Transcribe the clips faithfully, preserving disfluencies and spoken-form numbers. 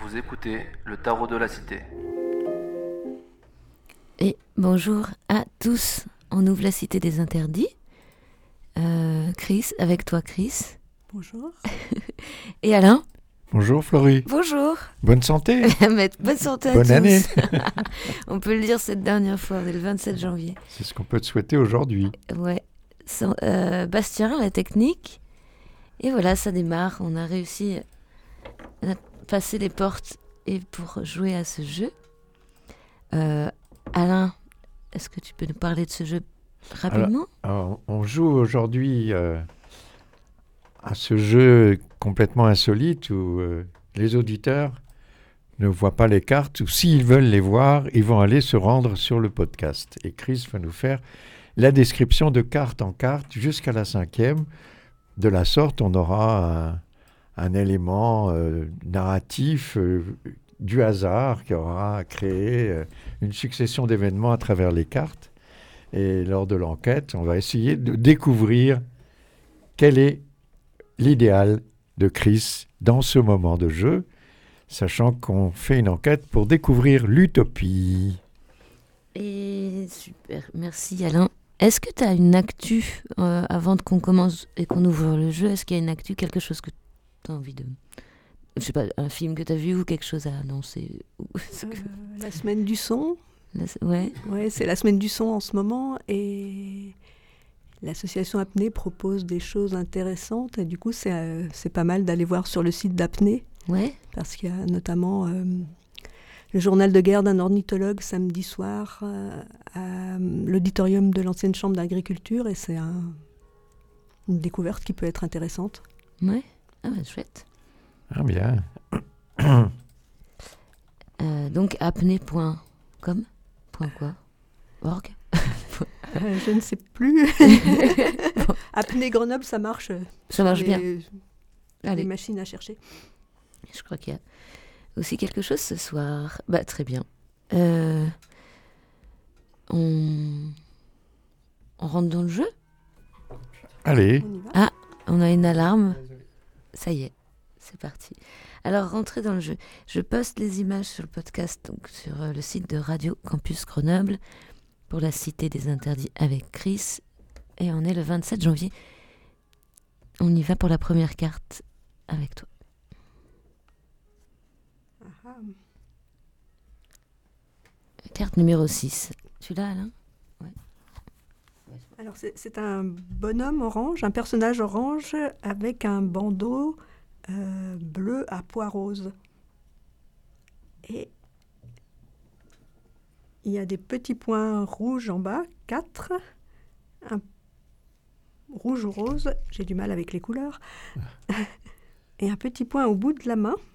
Vous écoutez le Tarot de la Cité. Et bonjour à tous. On ouvre la Cité des Interdits. Euh, Chris, avec toi Chris. Bonjour. Et Alain. Bonjour Florie. Bonjour. Bonne santé. Bonne santé à Bonne tous. année. On peut le dire cette dernière fois, on est le vingt-sept janvier. C'est ce qu'on peut te souhaiter aujourd'hui. Ouais. Sans, euh, Bastien, la technique. Et voilà, ça démarre. On a réussi à passer les portes et pour jouer à ce jeu. Euh, Alain, est-ce que tu peux nous parler de ce jeu rapidement ? alors, alors, on joue aujourd'hui euh, à ce jeu complètement insolite où euh, les auditeurs ne voient pas les cartes, ou s'ils veulent les voir, ils vont aller se rendre sur le podcast. Et Chris va nous faire la description de carte en carte jusqu'à la cinquième. De la sorte, on aura un, un élément euh, narratif euh, du hasard qui aura créé euh, une succession d'événements à travers les cartes. Et lors de l'enquête, on va essayer de découvrir quel est l'idéal de Chris dans ce moment de jeu, sachant qu'on fait une enquête pour découvrir l'utopie. Et super, merci Alain. Est-ce que tu as une actu euh, avant qu'on commence et qu'on ouvre le jeu? Est-ce qu'il y a une actu, quelque chose que tu as envie de... Je sais pas, un film que tu as vu ou quelque chose à annoncer euh, La semaine du son. La... Ouais. Ouais, c'est la semaine du son en ce moment et l'association Apnée propose des choses intéressantes et du coup c'est, euh, c'est pas mal d'aller voir sur le site d'Apnée. Ouais. Parce qu'il y a notamment euh, le journal de guerre d'un ornithologue samedi soir euh, à l'auditorium de l'ancienne chambre d'agriculture et c'est un, une découverte qui peut être intéressante. Ouais, ah bah, chouette. Ah bien. euh, donc apnée point com Point quoi Org euh, Je ne sais plus. Bon. Apnée Grenoble, ça marche. Ça marche les, bien. Les Allez. machines à chercher. Je crois qu'il y a aussi quelque chose ce soir. Bah très bien. Euh, on... on rentre dans le jeu ? Allez. On y va. Ah, on a une alarme. Ça y est, c'est parti. Alors, rentrez dans le jeu. Je poste les images sur le podcast, donc sur euh, le site de Radio Campus Grenoble, pour la Cité des Interdits avec Chris. Et on est le vingt-sept janvier. On y va pour la première carte avec toi. Ah. Carte numéro six. Tu l'as, Alain ? Ouais. Alors, c'est, c'est un bonhomme orange, un personnage orange avec un bandeau euh, bleu à pois rose. Et il y a des petits points rouges en bas, quatre. Un rouge ou rose, j'ai du mal avec les couleurs. Et un petit point au bout de la main.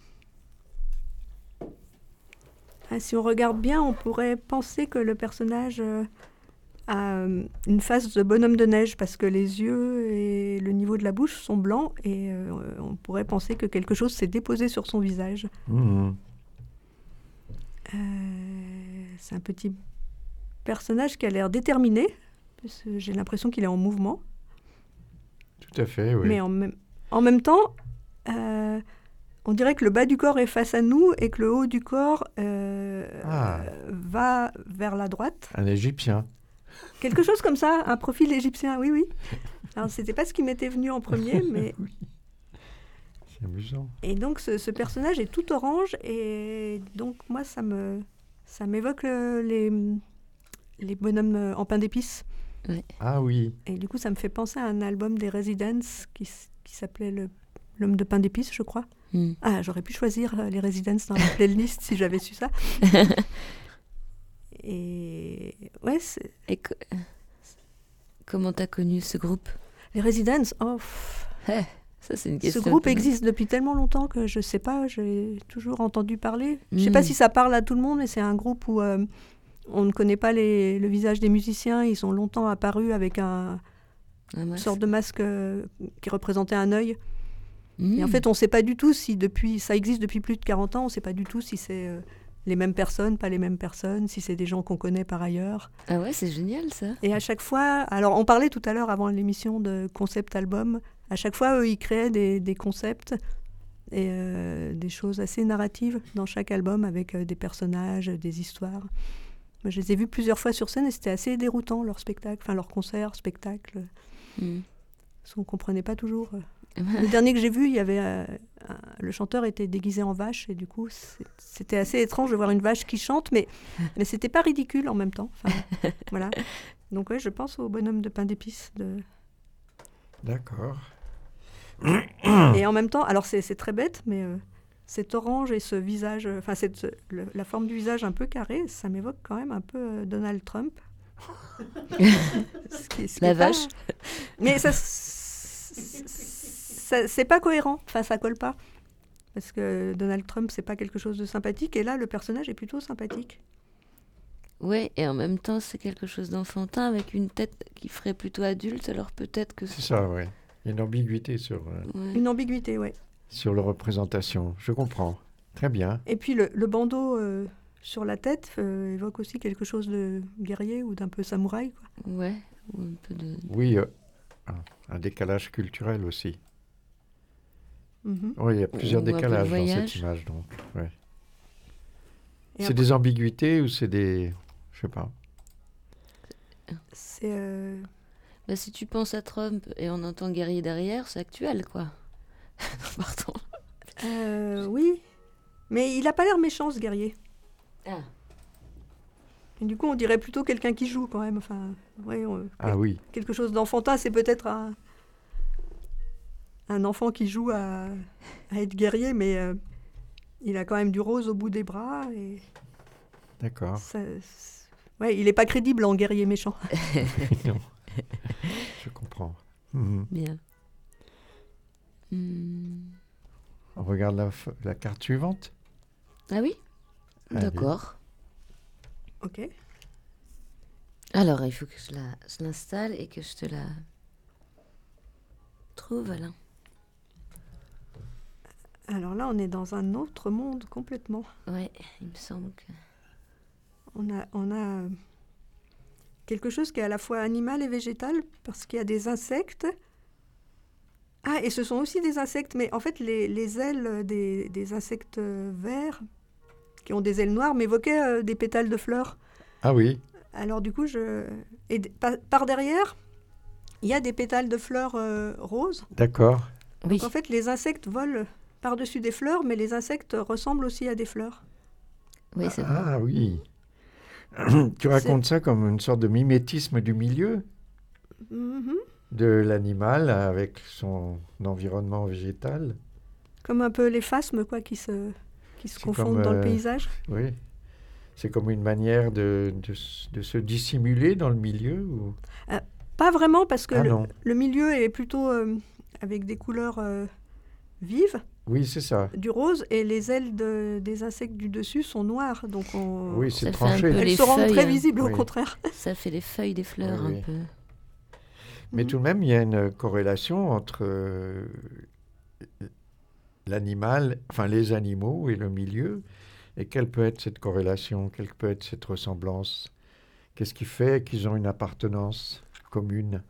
Ah, si on regarde bien, on pourrait penser que le personnage... Euh, a une face de bonhomme de neige parce que les yeux et le niveau de la bouche sont blancs et euh, on pourrait penser que quelque chose s'est déposé sur son visage. Mmh. Euh, c'est un petit personnage qui a l'air déterminé, parce que j'ai l'impression qu'il est en mouvement. Tout à fait, oui. Mais en même, en même temps, euh, on dirait que le bas du corps est face à nous et que le haut du corps euh, Ah. euh, va vers la droite. Un Égyptien. Quelque chose comme ça, un profil égyptien, oui, oui. Alors, c'était pas ce qui m'était venu en premier, mais... Oui. C'est amusant. Et donc, ce, ce personnage est tout orange, et donc, moi, ça me, ça m'évoque le, les, les bonhommes en pain d'épices. Ouais. Ah oui. Et du coup, ça me fait penser à un album des Residents qui, qui s'appelait le, L'homme de pain d'épices, je crois. Mm. Ah, j'aurais pu choisir les Residents dans la playlist si j'avais su ça. Et ouais, c'est... Et co- comment t'as connu ce groupe ? Les Residents, oh, hey, ça c'est une question. Ce groupe existe depuis tellement longtemps que je sais pas, j'ai toujours entendu parler. Je sais mmh. pas si ça parle à tout le monde, mais c'est un groupe où euh, on ne connaît pas les, le visage des musiciens. Ils ont longtemps apparu avec un, une sorte de masque euh, qui représentait un œil. Mmh. Et en fait, on ne sait pas du tout si depuis, ça existe depuis plus de quarante ans, on ne sait pas du tout si c'est... Euh, les mêmes personnes, pas les mêmes personnes, si c'est des gens qu'on connaît par ailleurs. Ah ouais, c'est génial ça. Et à chaque fois, alors on parlait tout à l'heure avant l'émission de concept album, à chaque fois eux ils créaient des, des concepts et euh, des choses assez narratives dans chaque album, avec euh, des personnages, des histoires. Moi, je les ai vus plusieurs fois sur scène et c'était assez déroutant, leur spectacle, enfin leur concert, spectacle. Mm. Parce qu'on ne comprenait pas toujours. Le dernier que j'ai vu, il y avait, euh, un, le chanteur était déguisé en vache et du coup, c'est, c'était assez étrange de voir une vache qui chante, mais, mais ce n'était pas ridicule en même temps. Enfin, voilà. Donc ouais, je pense au bonhomme de pain d'épices. De... D'accord. Et en même temps, alors c'est, c'est très bête, mais euh, cet orange et ce visage, enfin cette, le, la forme du visage un peu carré, ça m'évoque quand même un peu euh, Donald Trump. ce qui, ce la vache. Pas... Mais ça, ça, c'est pas cohérent, enfin ça colle pas. Parce que Donald Trump, c'est pas quelque chose de sympathique, et là, le personnage est plutôt sympathique. Oui, et en même temps, c'est quelque chose d'enfantin avec une tête qui ferait plutôt adulte, alors peut-être que... C'est ça, oui. Il y a une ambiguïté sur... Euh, ouais. Une ambiguïté, oui. Sur la représentation, je comprends. Très bien. Et puis le, le bandeau euh, sur la tête euh, évoque aussi quelque chose de guerrier ou d'un peu samouraï, quoi. Ouais, ou un peu de... Oui, euh, un décalage culturel aussi. Mm-hmm. Oui, il y a plusieurs ou décalages dans cette image, donc. Ouais. C'est après... des ambiguïtés ou c'est des... Je sais pas. C'est... Euh... Bah, si tu penses à Trump et on entend guerrier derrière, c'est actuel, quoi. Pardon. Euh, oui, mais il n'a pas l'air méchant, ce guerrier. Ah. Et du coup, on dirait plutôt quelqu'un qui joue, quand même. Enfin, ouais, on... Ah oui. Quelque chose d'enfantin, c'est peut-être un, un enfant qui joue à, à être guerrier, mais euh, il a quand même du rose au bout des bras. Et... D'accord. Ça, ouais, il n'est pas crédible en guerrier méchant. Non. Je comprends. Mmh. Bien. Mmh. On regarde la, f- la carte suivante. Ah oui. Allez. D'accord. Ok. Alors, il faut que je, la, je l'installe et que je te la trouve, Alain. Alors là, on est dans un autre monde complètement. Ouais, il me semble que... On a... On a... quelque chose qui est à la fois animal et végétal, parce qu'il y a des insectes. Ah, et ce sont aussi des insectes, mais en fait, les, les ailes des, des insectes verts, qui ont des ailes noires, m'évoquaient euh, des pétales de fleurs. Ah oui. Alors du coup, je... Et d- par, par derrière, il y a des pétales de fleurs euh, roses. D'accord. Donc Oui. en fait, les insectes volent par-dessus des fleurs, mais les insectes ressemblent aussi à des fleurs. Oui, c'est ah, vrai. Ah oui. Tu racontes c'est... ça comme une sorte de mimétisme du milieu mm-hmm. de l'animal avec son environnement végétal. Comme un peu les phasmes, quoi, qui se, qui se confondent comme, dans euh, le paysage. Oui. C'est comme une manière de, de, de se dissimuler dans le milieu ou... euh, Pas vraiment, parce que ah, le, non. le milieu est plutôt euh, avec des couleurs euh, vives. Oui, c'est ça. Du rose, et les ailes de, des insectes du dessus sont noires. Donc on, oui, c'est ça tranché. Elles se rendent feuilles, très visibles, oui. au contraire. Ça fait les feuilles des fleurs, oui, un oui. peu. Mais mmh. tout de même, il y a une corrélation entre euh, l'animal, enfin les animaux et le milieu. Et quelle peut être cette corrélation? Quelle peut être cette ressemblance? Qu'est-ce qui fait qu'ils ont une appartenance commune?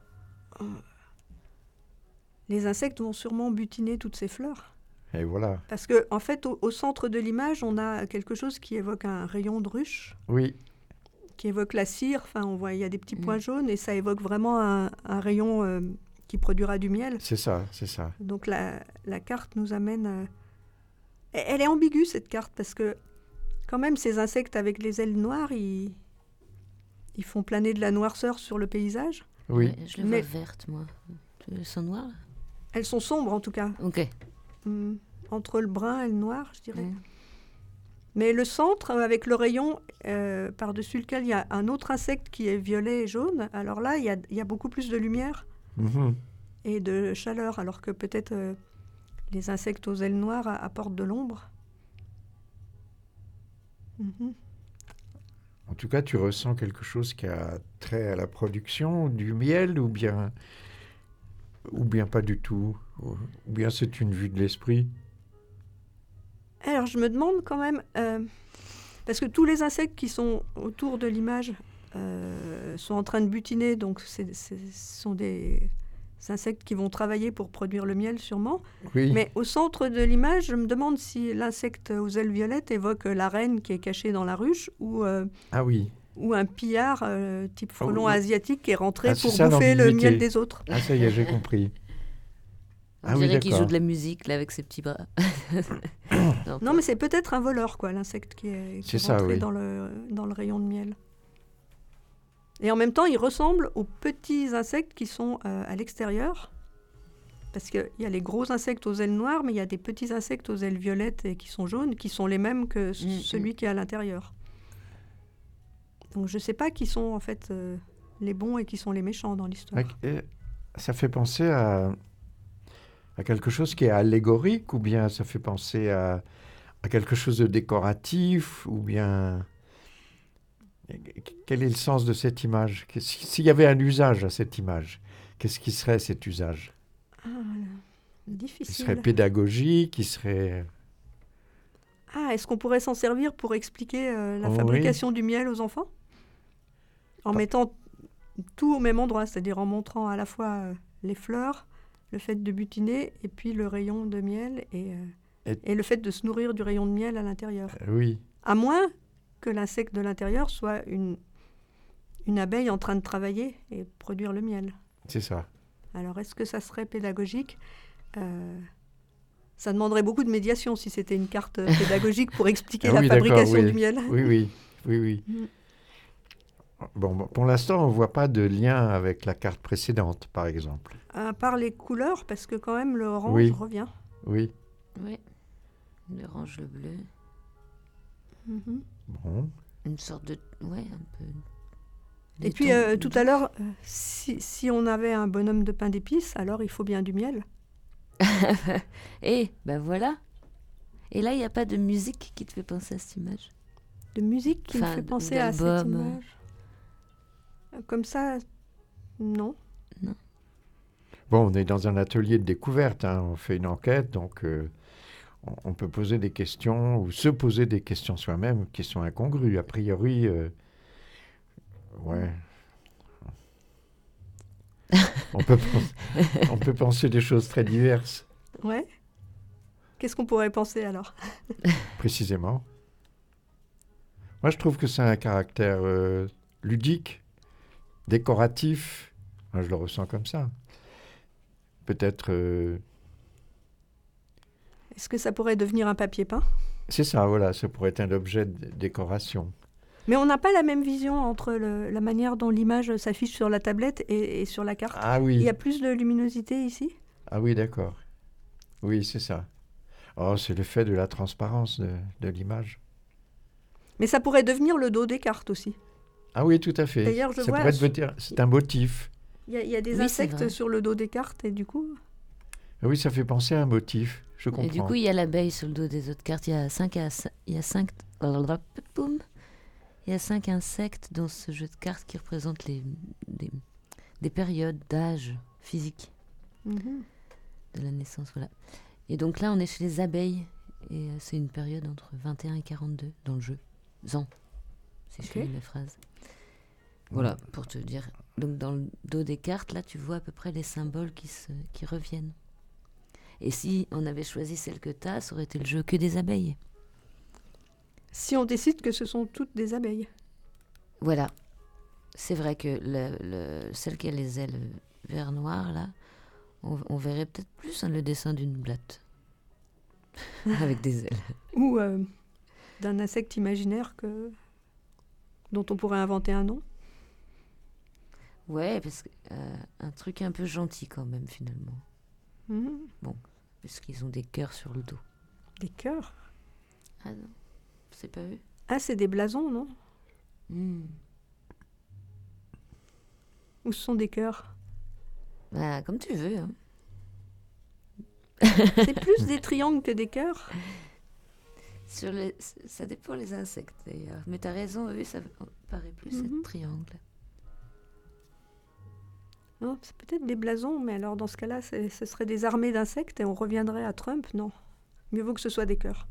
Les insectes vont sûrement butiner toutes ces fleurs. Et voilà. Parce qu'en en fait, au, au centre de l'image, on a quelque chose qui évoque un rayon de ruche. Oui. Qui évoque la cire. Enfin, on voit, il y a des petits mmh. points jaunes et ça évoque vraiment un, un rayon euh, qui produira du miel. C'est ça, c'est ça. Donc la, la carte nous amène... Euh... Elle est ambiguë, cette carte, parce que quand même, ces insectes avec les ailes noires, ils, ils font planer de la noirceur sur le paysage. Ouais, Oui. je les Mais... vois vertes, moi. Elles sont noires? Elles sont sombres, en tout cas. Ok. Mmh. Entre le brun et le noir, je dirais. Mmh. Mais le centre, avec le rayon euh, par-dessus lequel il y a un autre insecte qui est violet et jaune, alors là, il y a, il y a beaucoup plus de lumière Mmh. et de chaleur, alors que peut-être euh, les insectes aux ailes noires a- apportent de l'ombre. Mmh. En tout cas, tu ressens quelque chose qui a trait à la production du miel ou bien, ou bien pas du tout, ou bien c'est une vue de l'esprit. Alors, je me demande quand même, euh, parce que tous les insectes qui sont autour de l'image euh, sont en train de butiner, donc c'est, c'est, ce sont des, insectes qui vont travailler pour produire le miel sûrement. Oui. Mais au centre de l'image, je me demande si l'insecte aux ailes violettes évoque la reine qui est cachée dans la ruche ou, euh, Ah oui. ou un pillard euh, type frelon Ah oui. asiatique qui est rentré Ah, c'est pour ça, bouffer le l'ambiguïté. miel des autres. Ah ça y est, j'ai compris. On Ah oui, dirait qu'il d'accord. joue de la musique là avec ses petits bras. non, Non, mais c'est peut-être un voleur, quoi, l'insecte qui est, qui C'est est ça, rentré oui. dans, le, dans le rayon de miel. Et en même temps, il ressemble aux petits insectes qui sont euh, à l'extérieur. Parce qu'il y a les gros insectes aux ailes noires, mais il y a des petits insectes aux ailes violettes et qui sont jaunes, qui sont les mêmes que c- Mm, celui mm. qui est à l'intérieur. Donc je ne sais pas qui sont en fait euh, les bons et qui sont les méchants dans l'histoire. Et ça fait penser à, à quelque chose qui est allégorique, ou bien ça fait penser à, à quelque chose de décoratif, ou bien... Quel est le sens de cette image? Qu'est-ce- S'il y avait un usage à cette image, qu'est-ce qui serait cet usage? Ah, Il difficile. serait pédagogique, il serait... Ah, est-ce qu'on pourrait s'en servir pour expliquer euh, la Oui. fabrication du miel aux enfants? En Pas- mettant tout au même endroit, c'est-à-dire en montrant à la fois euh, les fleurs, le fait de butiner, et puis le rayon de miel, et, euh, Et- et le fait de se nourrir du rayon de miel à l'intérieur. Euh, Oui, À moins que l'insecte de l'intérieur soit une, une abeille en train de travailler et produire le miel. c'est ça. Alors, est-ce que ça serait pédagogique? Euh, Ça demanderait beaucoup de médiation si c'était une carte euh, pédagogique pour expliquer Ah la oui, d'accord, fabrication oui. du miel. Oui, oui, oui, oui. Mm. Bon, bon, pour l'instant, on ne voit pas de lien avec la carte précédente, par exemple. À part les couleurs, parce que quand même le orange Oui. revient. Oui, Oui. L'orange, le bleu. Mhm. bon. Une sorte de. Ouais, un peu. Et des puis tons euh, tout à doux. l'heure, euh, si, si on avait un bonhomme de pain d'épices, alors il faut bien du miel. Et ben voilà. Et là, il n'y a pas de musique qui te fait penser à cette image. De musique qui Enfin, me fait d- penser à cette d'album. image. Euh, Comme ça, non. Bon, on est dans un atelier de découverte, hein, on fait une enquête, donc euh, on, on peut poser des questions ou se poser des questions soi-même, questions incongrues. A priori, euh, ouais. on, peut penser, on peut penser des choses très diverses, Ouais. Qu'est-ce qu'on pourrait penser alors? précisément. Moi, je trouve que c'est un caractère euh, ludique, décoratif. Moi, je le ressens comme ça. Peut-être... euh, Est-ce que ça pourrait devenir un papier peint? C'est ça, voilà, ça pourrait être un objet de décoration. Mais on n'a pas la même vision entre le- la manière dont l'image s'affiche sur la tablette et, et sur la carte. Ah Il oui, y a plus de luminosité ici? ah oui, d'accord. Oui, c'est ça. Oh, c'est l'effet de la transparence de, de l'image. Mais ça pourrait devenir le dos des cartes aussi. Ah oui, tout à fait. D'ailleurs, je ça vois- pourrait devenir, c'est un motif. Il y a, il y a des Oui, c'est insectes vrai. sur le dos des cartes et du coup... Ah oui, ça fait penser à un motif. Je comprends. Et du coup, il y a l'abeille sur le dos des autres cartes. Il y a cinq, à- il y a cinq, boum. Il y a cinq insectes dans ce jeu de cartes qui représentent les, des, des périodes d'âge physique Mhm. de la naissance. Voilà. Et donc là, on est chez les abeilles. Et euh, c'est une période entre vingt et un et quarante-deux dans le jeu. Zan, si je Ok. finis la phrase. Voilà, pour te dire. Donc dans le dos des cartes, là, tu vois à peu près les symboles qui, se, qui reviennent. Et si on avait choisi celle que tu as, ça aurait été le jeu que des abeilles. Si on décide que ce sont toutes des abeilles. Voilà. C'est vrai que le, le- celle qui a les ailes vert noir, là, on, on verrait peut-être plus hein, le dessin d'une blatte. Avec des ailes. Ou euh, d'un insecte imaginaire que... dont on pourrait inventer un nom. Ouais, parce que euh, un truc un peu gentil quand même, finalement. Mhm. Parce qu'ils ont des cœurs sur le dos. Des cœurs. Ah non, c'est pas eux. Ah, c'est des blasons, non? Hmm. Ou ce sont des cœurs? Bah, comme tu veux. Hein. C'est plus des triangles que des cœurs. Sur les, ça dépend les insectes d'ailleurs. Mais t'as raison, eux, ça paraît plus Mhm. être triangle. Non, c'est peut-être des blasons, mais alors dans ce cas-là, c'est- ce serait des armées d'insectes et on reviendrait à Trump. Non, mieux vaut que ce soit des cœurs.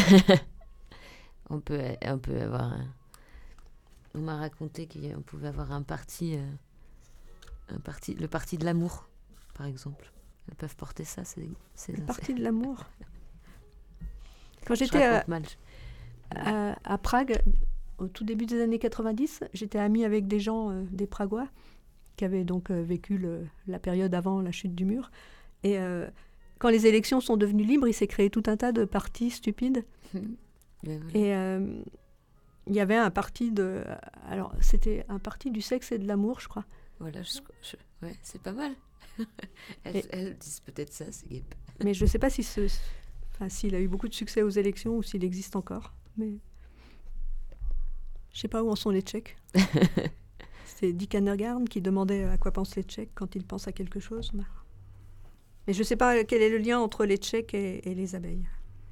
On peut, on peut avoir un... On m'a raconté qu'on pouvait avoir un parti, euh, un parti, le parti de l'amour. par exemple. Elles peuvent porter ça, c'est, c'est la insectes. partie de l'amour. Quand j'étais à, à, à Prague, au tout début des années quatre-vingt-dix, j'étais amie avec des gens, euh, des Pragois, qui avaient donc euh, vécu le, la période avant la chute du mur. Et euh, quand les élections sont devenues libres, il s'est créé tout un tas de partis stupides. Voilà. Et euh, il y avait un parti de... Alors, c'était un parti du sexe et de l'amour, je crois. Voilà, je, je, ouais, c'est pas mal. elles, et, elles disent peut-être ça, c'est guêpe. Mais je ne sais pas si ce, enfin, s'il a eu beaucoup de succès aux élections ou s'il existe encore. Mais je ne sais pas où en sont les Tchèques. C'est Dick Annergarn qui demandait à quoi pensent les Tchèques quand ils pensent à quelque chose. Mais je ne sais pas quel est le lien entre les Tchèques et, et les abeilles.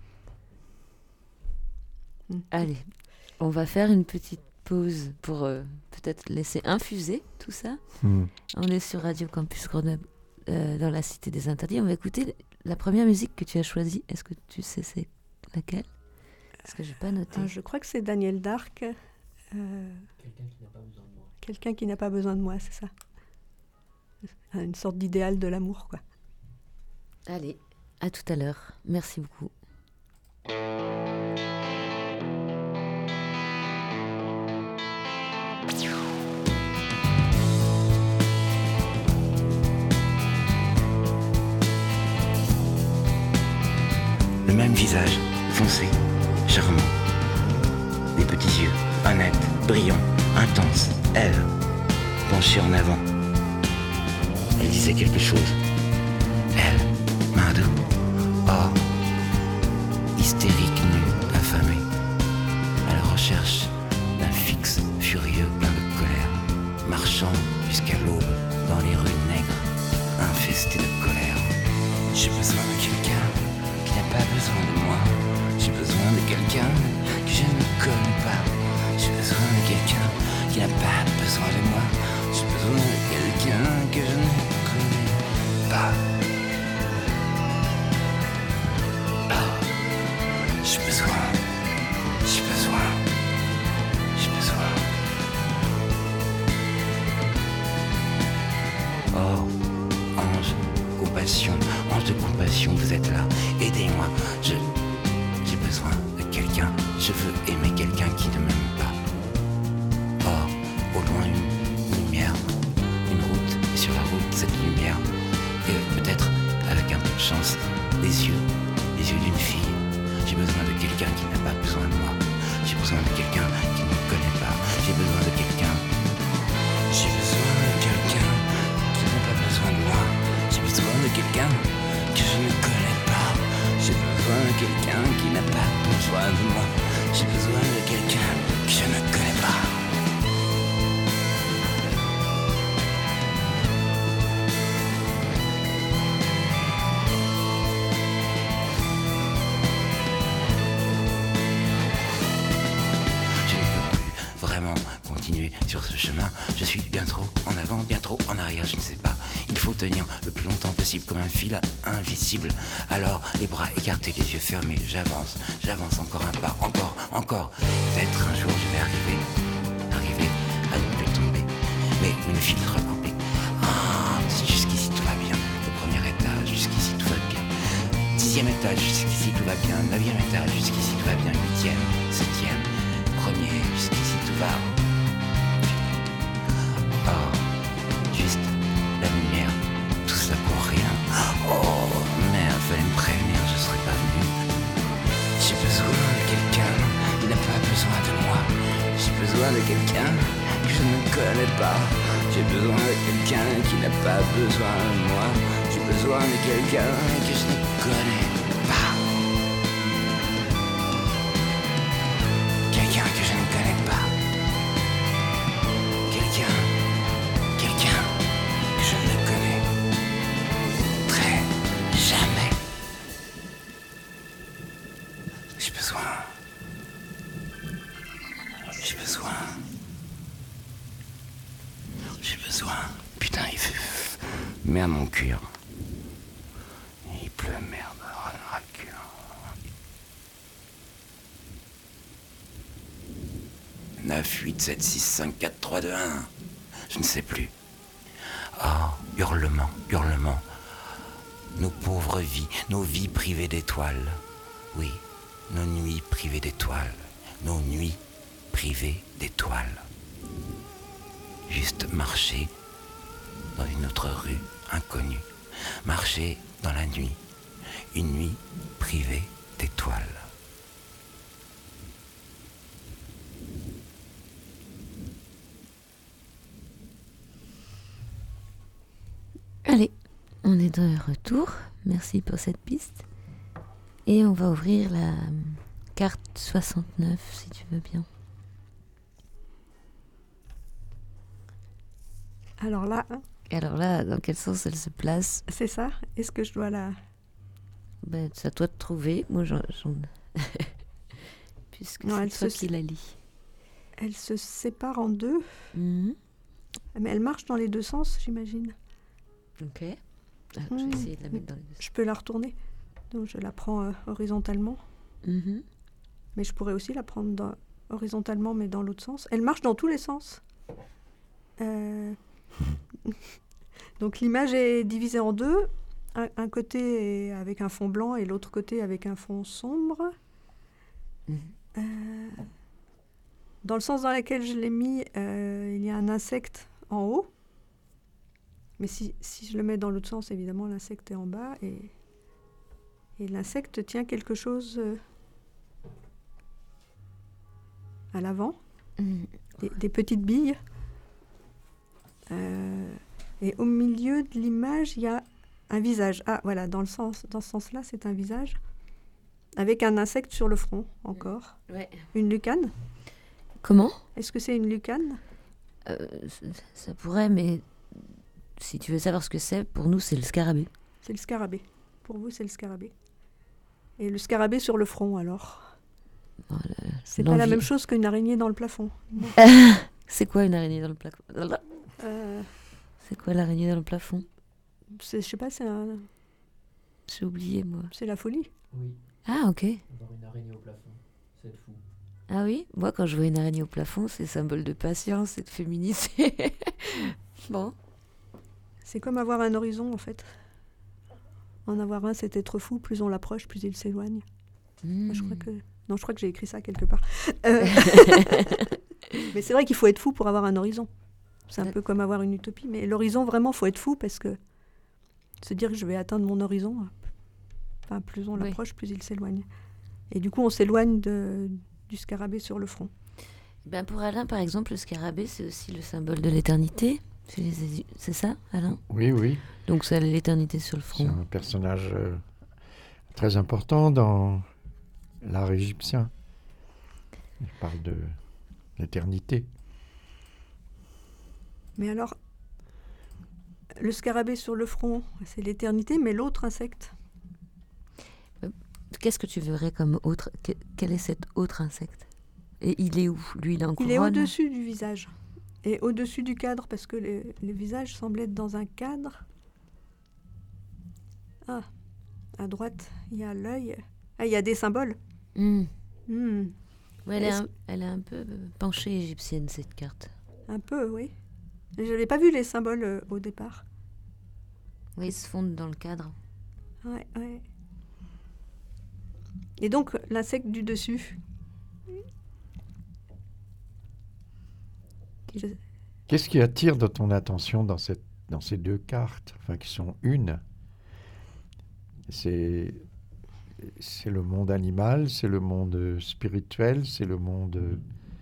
Hmm. Allez, on va faire une petite pause pour euh, peut-être laisser infuser tout ça. Hmm. On est sur Radio Campus Grenoble, euh, dans la Cité des Interdits. On va écouter la première musique que tu as choisie. Est-ce que tu sais c'est laquelle? Parce que je n'ai pas noté. Ah, je crois que c'est Daniel Dark. Euh... Quelqu'un qui n'a pas besoin de moi. Quelqu'un qui n'a pas besoin de moi, c'est ça. Une sorte d'idéal de l'amour, quoi. Allez, à tout à l'heure. Merci beaucoup. Le même visage, foncé, charmant. Des petits yeux, honnêtes, brillants, intenses. Elle, penchée en avant. Elle disait quelque chose. Elle, Madou, or, hystérique, nue, affamée, à la recherche d'un fixe furieux plein de colère, marchant jusqu'à l'aube dans les rues nègres, infestées de colère. J'ai besoin de quelqu'un qui n'a pas besoin de moi. J'ai besoin de quelqu'un que je ne connais pas. J'ai besoin de quelqu'un qui n'a pas besoin de moi. J'ai besoin de quelqu'un que je ne connais pas. Oh, j'ai besoin, j'ai besoin, j'ai besoin. Oh, ange, compassion, ange de compassion, vous êtes là. Aidez-moi, je, j'ai besoin de quelqu'un. Je veux aimer quelqu'un qui ne m'aime pas. Or, au loin, une lumière, une route, et sur la route, cette lumière, et peut-être, avec un peu de chance, des yeux, les yeux d'une fille. J'ai besoin de quelqu'un qui n'a pas besoin de moi. J'ai besoin de quelqu'un qui ne me connaît pas. J'ai besoin de quelqu'un. J'ai besoin de quelqu'un qui n'a pas besoin de moi. J'ai besoin de quelqu'un que je ne connais pas. J'ai besoin de quelqu'un qui n'a pas besoin de moi. J'ai besoin de quelqu'un que je ne connais pas. Sur ce chemin, je suis bien trop en avant, bien trop en arrière, je ne sais pas. Il faut tenir le plus longtemps possible comme un fil invisible. Alors, les bras écartés, les yeux fermés, j'avance, j'avance encore un pas, encore, encore. Peut-être un jour je vais arriver, arriver à ne plus tomber. Mais une filtre coupé. Ah, jusqu'ici tout va bien. Le premier étage, jusqu'ici tout va bien. Dixième étage, jusqu'ici tout va bien. Neuvième étage, jusqu'ici tout va bien. Huitième, septième, premier, jusqu'ici tout va. Oh, juste la lumière, tout ça pour rien. Oh, merde, fallait me prévenir, je serais pas venu. J'ai besoin de quelqu'un qui n'a pas besoin de moi. J'ai besoin de quelqu'un que je ne connais pas. J'ai besoin de quelqu'un qui n'a pas besoin de moi. J'ai besoin de quelqu'un que je ne connais pas. Quelqu'un que je ne connais pas. Quelqu'un Quelqu'un que je ne connais très jamais. J'ai besoin. J'ai besoin. J'ai besoin. Putain, il fait. Merde, mon cuir. Il pleut, merde. Ras le cul. neuf, huit, sept, six, cinq, quatre, trois, deux, un. Je ne sais plus. Oh, hurlement, hurlement, nos pauvres vies, nos vies privées d'étoiles. Oui, nos nuits privées d'étoiles, nos nuits privées d'étoiles. Juste marcher dans une autre rue inconnue, marcher dans la nuit, une nuit privée d'étoiles. Allez, on est de retour. Merci pour cette piste. Et on va ouvrir la carte soixante-neuf, si tu veux bien. Alors là... Alors là, dans quel sens elle se place? C'est ça? Est-ce que je dois la... Ben, c'est à toi de trouver. Moi, j'en... j'en... Puisque non, c'est toi se... qui la lis. Elle se sépare en deux. Mm-hmm. Mais elle marche dans les deux sens, j'imagine. Ok. Ah, mmh. Je vais essayer de la mettre dans les deux sens. Je peux la retourner. Donc, je la prends euh, horizontalement. Mm-hmm. Mais je pourrais aussi la prendre dans... horizontalement, mais dans l'autre sens. Elle marche dans tous les sens. Euh... Donc l'image est divisée en deux, un, un côté est avec un fond blanc et l'autre côté avec un fond sombre. Mmh. Euh, dans le sens dans lequel je l'ai mis, euh, il y a un insecte en haut, mais si, si je le mets dans l'autre sens, évidemment l'insecte est en bas et, et l'insecte tient quelque chose euh, à l'avant, mmh. des, des petites billes. Euh, et au milieu de l'image, il y a un visage. Ah, voilà, dans, le sens, dans ce sens-là, c'est un visage. Avec un insecte sur le front, encore. Ouais. Une lucane. Comment? Est-ce que c'est une lucane? euh, Ça pourrait, mais si tu veux savoir ce que c'est, pour nous, c'est le scarabée. C'est le scarabée. Pour vous, c'est le scarabée. Et le scarabée sur le front, alors? Bon, le, c'est l'envie. Pas la même chose qu'une araignée dans le plafond. C'est quoi une araignée dans le plafond? Euh, c'est quoi l'araignée dans le plafond? Je sais pas, c'est un... J'ai oublié, moi. C'est la folie. Oui. Ah, ok. Voir une araignée au plafond, c'est fou. Ah oui? Moi, quand je vois une araignée au plafond, c'est symbole de patience et de féminité. Bon. C'est comme avoir un horizon, en fait. En avoir un, c'est être fou. Plus on l'approche, plus il s'éloigne. Mmh. Je crois que... Non, je crois que j'ai écrit ça quelque part. Euh... Mais c'est vrai qu'il faut être fou pour avoir un horizon. C'est un peu comme avoir une utopie. Mais l'horizon, vraiment, il faut être fou parce que se dire que je vais atteindre mon horizon, enfin, plus on l'approche, oui. plus il s'éloigne. Et du coup, on s'éloigne de, du scarabée sur le front. Ben pour Alain, par exemple, le scarabée, c'est aussi le symbole de l'éternité. C'est ça, Alain? Oui, oui. Donc, ça a l'éternité sur le front. C'est un personnage euh, très important dans l'art égyptien. Il parle de l'éternité. Mais alors, le scarabée sur le front, c'est l'éternité, mais l'autre insecte? Qu'est-ce que tu verrais comme autre? Quel est cet autre insecte? Et il est où? Lui, il est en couronne? Il est au-dessus du visage. Et au-dessus du cadre, parce que le, le visage semble être dans un cadre. Ah, à droite, il y a l'œil. Ah, il y a des symboles. Mmh. Mmh. Ouais, elle, est un, elle est un peu penchée égyptienne, cette carte. Un peu, oui. Je n'avais pas vu les symboles euh, au départ. Oui, ils se fondent dans le cadre. Ouais, ouais. Et donc, l'insecte du dessus. Je... Qu'est-ce qui attire de ton attention dans, cette, dans ces deux cartes, enfin qui sont une? C'est, c'est le monde animal, c'est le monde spirituel, c'est le monde...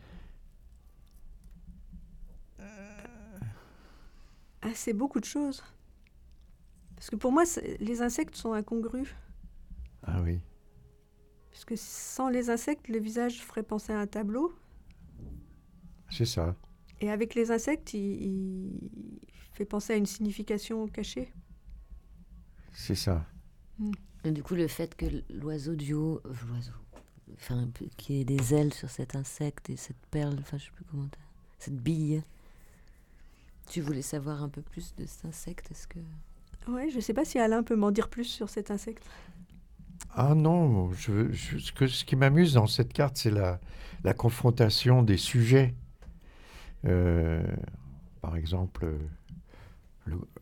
Ah, c'est beaucoup de choses. Parce que pour moi, les insectes sont incongrus. Ah oui. Parce que sans les insectes, le visage ferait penser à un tableau. C'est ça. Et avec les insectes, il, il fait penser à une signification cachée. C'est ça. Mm. Et du coup, le fait que l'oiseau du haut, euh, l'oiseau, enfin, qu'il y ait des ailes sur cet insecte et cette perle, enfin, je sais plus comment, cette bille. Tu voulais savoir un peu plus de cet insecte, est-ce que... Oui, je ne sais pas si Alain peut m'en dire plus sur cet insecte. Ah non, je, je, ce, que, ce qui m'amuse dans cette carte, c'est la, la confrontation des sujets. Euh, par exemple, le,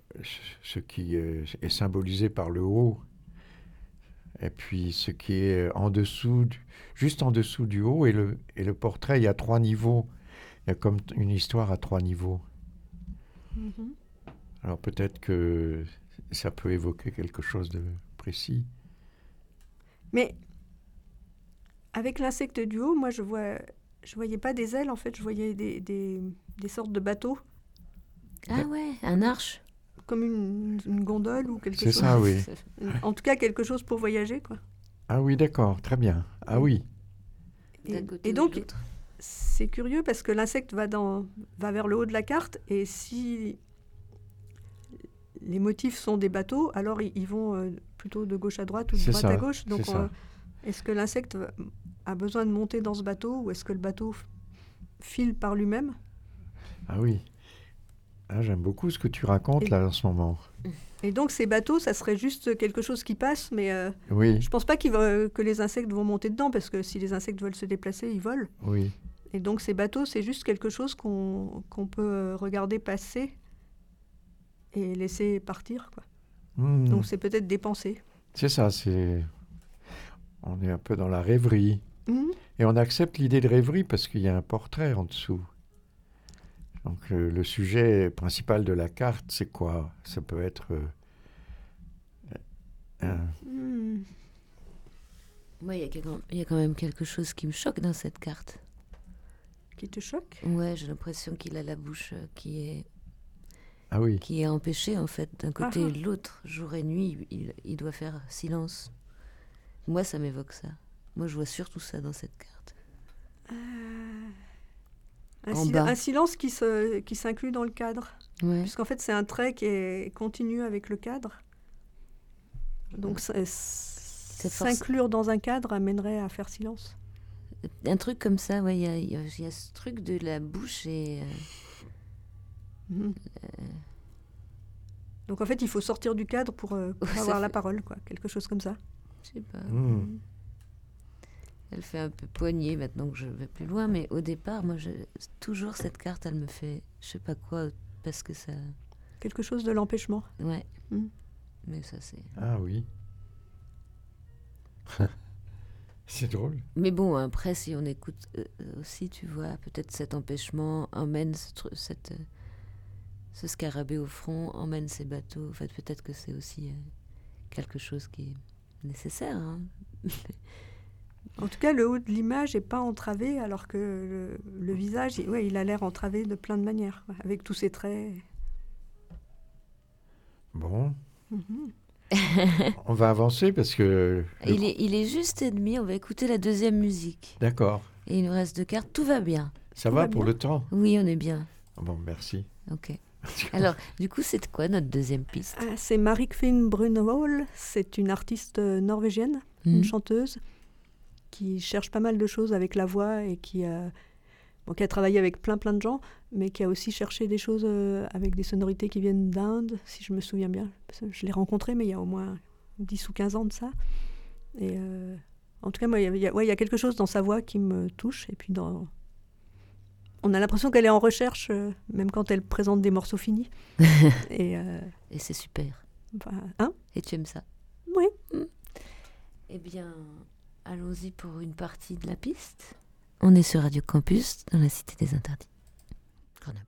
ce qui est, est symbolisé par le haut, et puis ce qui est en dessous, du, juste en dessous du haut, et le, et le portrait, il y a trois niveaux. Il y a comme une histoire à trois niveaux. Mm-hmm. Alors peut-être que ça peut évoquer quelque chose de précis. Mais avec l'insecte du haut, moi je vois, je voyais pas des ailes en fait, je voyais des, des, des sortes de bateaux. Ah ouais, un arche. Comme une, une gondole ou quelque C'est chose. C'est ça, oui. En tout cas, quelque chose pour voyager, quoi. Ah oui, d'accord, très bien. Ah oui. Et, et donc, c'est curieux parce que l'insecte va, dans, va vers le haut de la carte et si les motifs sont des bateaux, alors ils, ils vont euh, plutôt de gauche à droite ou de c'est droite ça, à gauche. Donc, c'est euh, est-ce que l'insecte a besoin de monter dans ce bateau ou est-ce que le bateau file par lui-même? Ah oui. Ah, j'aime beaucoup ce que tu racontes et, là en ce moment. Et donc ces bateaux, ça serait juste quelque chose qui passe, mais euh, oui. je pense pas qu'il va, que les insectes vont monter dedans, parce que si les insectes veulent se déplacer, ils volent. Oui. Et donc ces bateaux, c'est juste quelque chose qu'on qu'on peut regarder passer et laisser partir, quoi. Mmh. Donc c'est peut-être des pensées. C'est ça, c'est... on est un peu dans la rêverie. Mmh. Et on accepte l'idée de rêverie parce qu'il y a un portrait en dessous. Donc euh, le sujet principal de la carte, c'est quoi? Ça peut être... Euh, un... mmh. Moi, il y, y a quand même quelque chose qui me choque dans cette carte. Qui te choque? Ouais, j'ai l'impression qu'il a la bouche euh, qui est... Ah oui. Qui est empêchée, en fait, d'un côté ah. et de l'autre. Jour et nuit, il, il doit faire silence. Moi, ça m'évoque ça. Moi, je vois surtout ça dans cette carte. Euh... Un, en sil- bas. un silence qui, se, qui s'inclut dans le cadre. Ouais. Puisqu'en fait, c'est un trait qui est continu avec le cadre. Donc, ça, s'inclure force... dans un cadre amènerait à faire silence. Un truc comme ça, ouais. Il y, y, y a ce truc de la bouche et... Euh... Mmh. Euh... Donc, en fait, il faut sortir du cadre pour, euh, pour ouais, avoir fait... la parole, quoi. Quelque chose comme ça. Je sais pas. Mmh. Elle fait un peu poignée maintenant que je vais plus loin, mais au départ, moi, je... toujours cette carte, elle me fait je sais pas quoi, parce que ça... Quelque chose de l'empêchement. Ouais. Mmh. Mais ça, c'est... Ah oui. C'est drôle. Mais bon, après, si on écoute euh, aussi, tu vois, peut-être cet empêchement emmène ce, cette, euh, ce scarabée au front, emmène ces bateaux. En fait, peut-être que c'est aussi euh, quelque chose qui est nécessaire, hein. En tout cas, le haut de l'image n'est pas entravé, alors que le, le visage, il, ouais, il a l'air entravé de plein de manières, quoi, avec tous ses traits. Bon. Mm-hmm. On va avancer parce que... Il est, il est juste et demi, on va écouter la deuxième musique. D'accord. Et il nous reste deux cartes, tout va bien. Ça tout va, va pour bien. le temps? Oui, on est bien. Bon, merci. Ok. Alors, du coup, c'est quoi notre deuxième piste? ah, C'est Marik-Finn Brunvoll, c'est une artiste norvégienne, mmh. une chanteuse, qui cherche pas mal de choses avec la voix et qui a, bon, qui a travaillé avec plein plein de gens, mais qui a aussi cherché des choses euh, avec des sonorités qui viennent d'Inde, si je me souviens bien. Je l'ai rencontrée, mais il y a au moins dix ou quinze ans de ça. Et euh, en tout cas, moi, il y a, ouais, il y a quelque chose dans sa voix qui me touche. Et puis, dans... on a l'impression qu'elle est en recherche, euh, même quand elle présente des morceaux finis. et, euh... et c'est super. Bah, hein? Et tu aimes ça? Oui. Mmh. Eh bien... allons-y pour une partie de la piste. On est sur Radio Campus, dans la Cité des Interdits. Grenoble.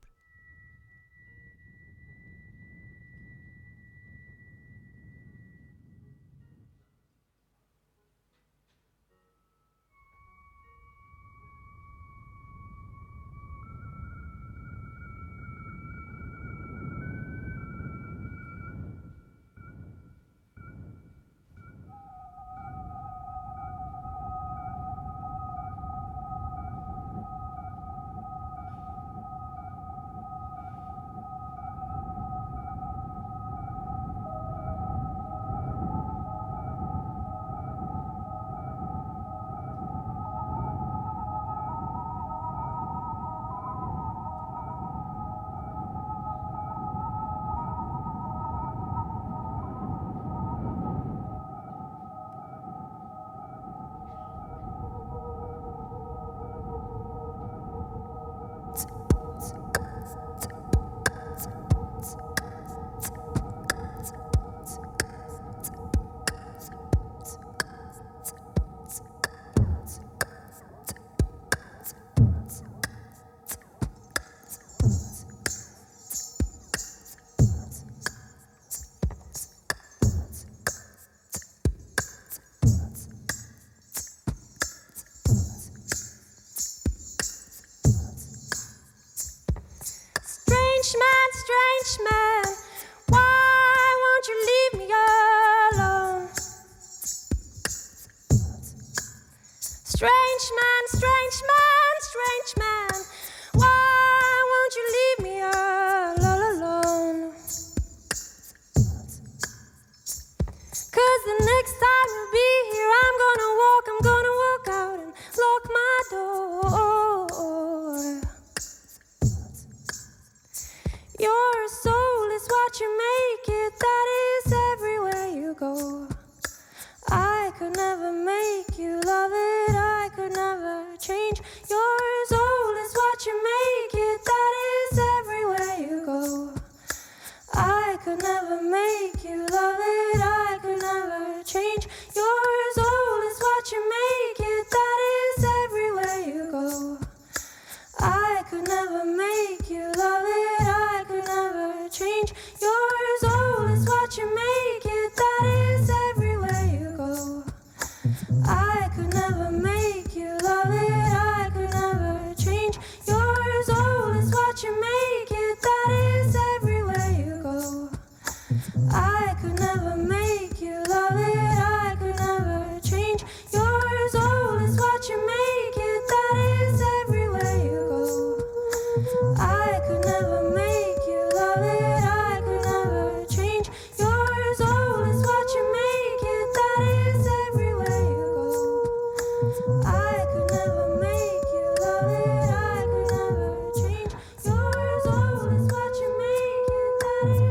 change. Your soul is what you make it, that is everywhere you go. I could never make you love it, I could never change. Your soul is what you make it, that is everywhere you go. I could never make you love it, I could never change. Your soul is what you make it, that is everywhere you go. I could never make you love it, I could never change. Your soul is what you make it, that is everywhere you go. I could never make you love it, I could never change. Your soul is what you make it, that is everywhere you go. I could never make you love it, I could never change. Your soul is what you make it, that is everywhere you go. I could never make you love it, I could never change. Your soul is what you make it, that is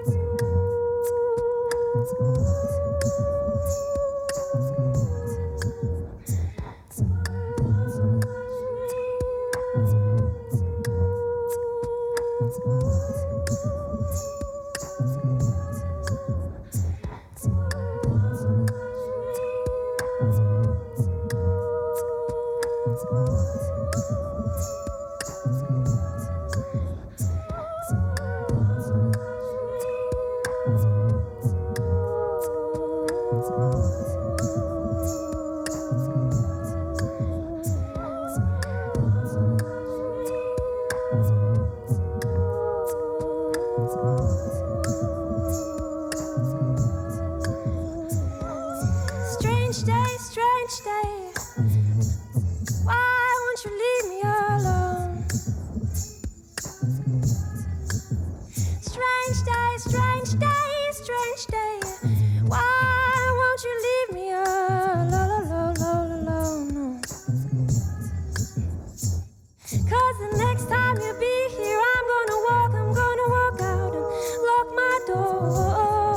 Strange day, strange day. Why won't you leave me alone? Strange day, strange day, strange day. Why won't you leave me alone, alone, alone, alone? No. 'Cause the next time you'll be here, I'm gonna walk, I'm gonna walk out and lock my door.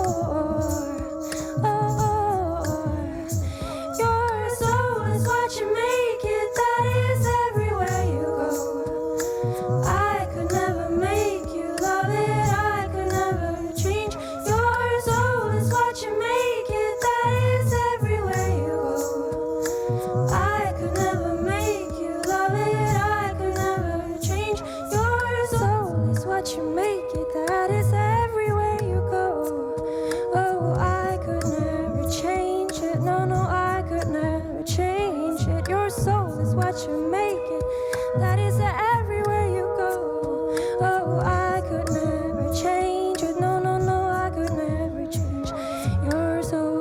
You make it, that is everywhere you go. I could never make you love it, I could never change. Your soul is what you make it, that is everywhere you go. I could never make you love it, I could never change. Your soul is what you make it, that is everywhere you go. Oh, I could never change it, no, no, I could never change it. Your soul is what you make it, that is everywhere you go. Oh, I could never change it, no, no, no, I could never change your soul.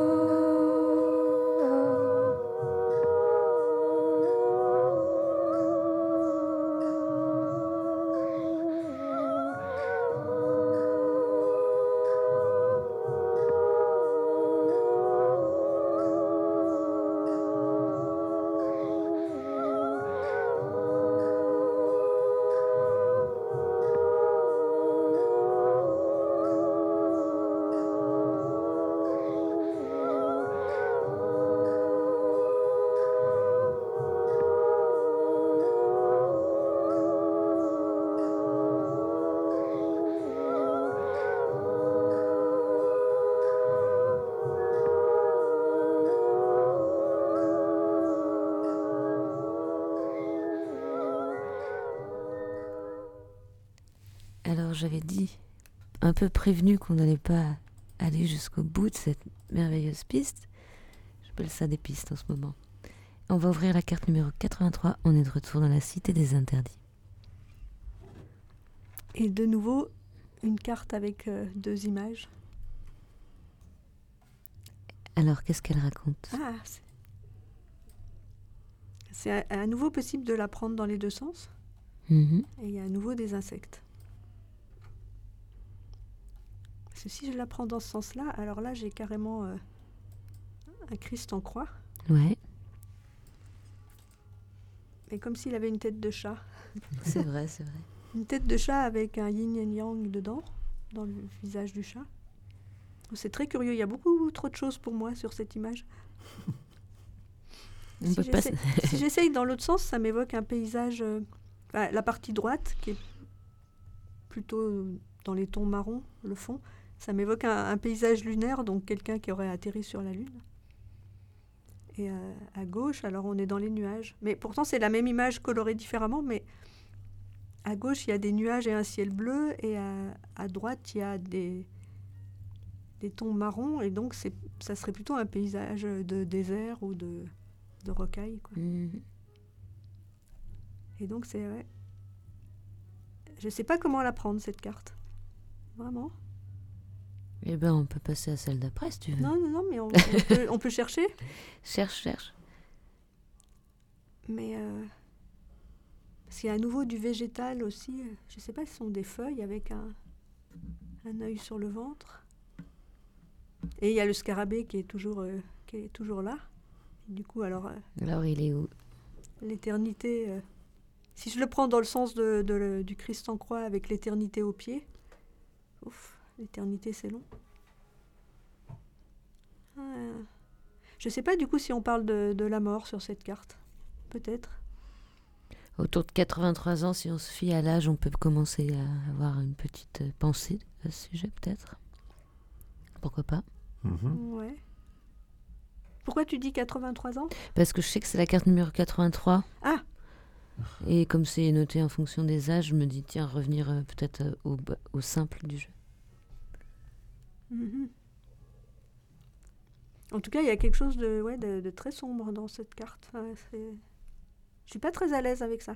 Alors j'avais dit, un peu prévenu qu'on n'allait pas aller jusqu'au bout de cette merveilleuse piste. J'appelle ça des pistes en ce moment. On va ouvrir la carte numéro quatre-vingt-trois, on est de retour dans la Cité des Interdits. Et de nouveau, une carte avec euh, deux images. Alors qu'est-ce qu'elle raconte? Ah, c'est, c'est à, à nouveau possible de la prendre dans les deux sens. Mmh. Et il y a à nouveau des insectes. Parce que si je la prends dans ce sens-là, alors là j'ai carrément euh, un Christ en croix. Ouais. Mais comme s'il avait une tête de chat. C'est vrai, c'est vrai. Une tête de chat avec un yin et yang dedans, dans le visage du chat. C'est très curieux, il y a beaucoup trop de choses pour moi sur cette image. On si, peut j'essaie, pas... si j'essaye dans l'autre sens, ça m'évoque un paysage... Euh, bah, la partie droite, qui est plutôt dans les tons marrons, le fond, ça m'évoque un, un paysage lunaire, donc quelqu'un qui aurait atterri sur la Lune. Et à, à gauche, alors on est dans les nuages. Mais pourtant, c'est la même image colorée différemment, mais à gauche, il y a des nuages et un ciel bleu, et à, à droite, il y a des, des tons marrons, et donc c'est, ça serait plutôt un paysage de désert ou de, de rocailles, quoi. Mmh. Et donc, c'est... Ouais. Je ne sais pas comment la prendre, cette carte. Vraiment. Eh ben, on peut passer à celle d'après, si tu veux. Non, non, non, mais on, on, peut, on peut chercher. Cherche, cherche. Mais... Euh, parce qu'il y a à nouveau du végétal aussi. Je ne sais pas si ce sont des feuilles avec un, un œil sur le ventre. Et il y a le scarabée qui est toujours, euh, qui est toujours là. Et du coup, alors... Euh, alors, il est où? L'éternité... Euh, si je le prends dans le sens de, de, de, du Christ en croix avec l'éternité au pied... Ouf, l'éternité, c'est long. Euh, je ne sais pas du coup si on parle de, de la mort sur cette carte. Peut-être. Autour de quatre-vingt-trois ans, si on se fie à l'âge, on peut commencer à avoir une petite pensée à ce sujet, peut-être. Pourquoi pas? Mmh. Ouais. Pourquoi tu dis quatre-vingt-trois ans? Parce que je sais que c'est la carte numéro quatre-vingt-trois. Ah! Et comme c'est noté en fonction des âges, je me dis, tiens, revenir euh, peut-être euh, au, au simple du jeu. Mmh. En tout cas, il y a quelque chose de, ouais, de, de très sombre dans cette carte. Enfin, c'est... Je suis pas très à l'aise avec ça.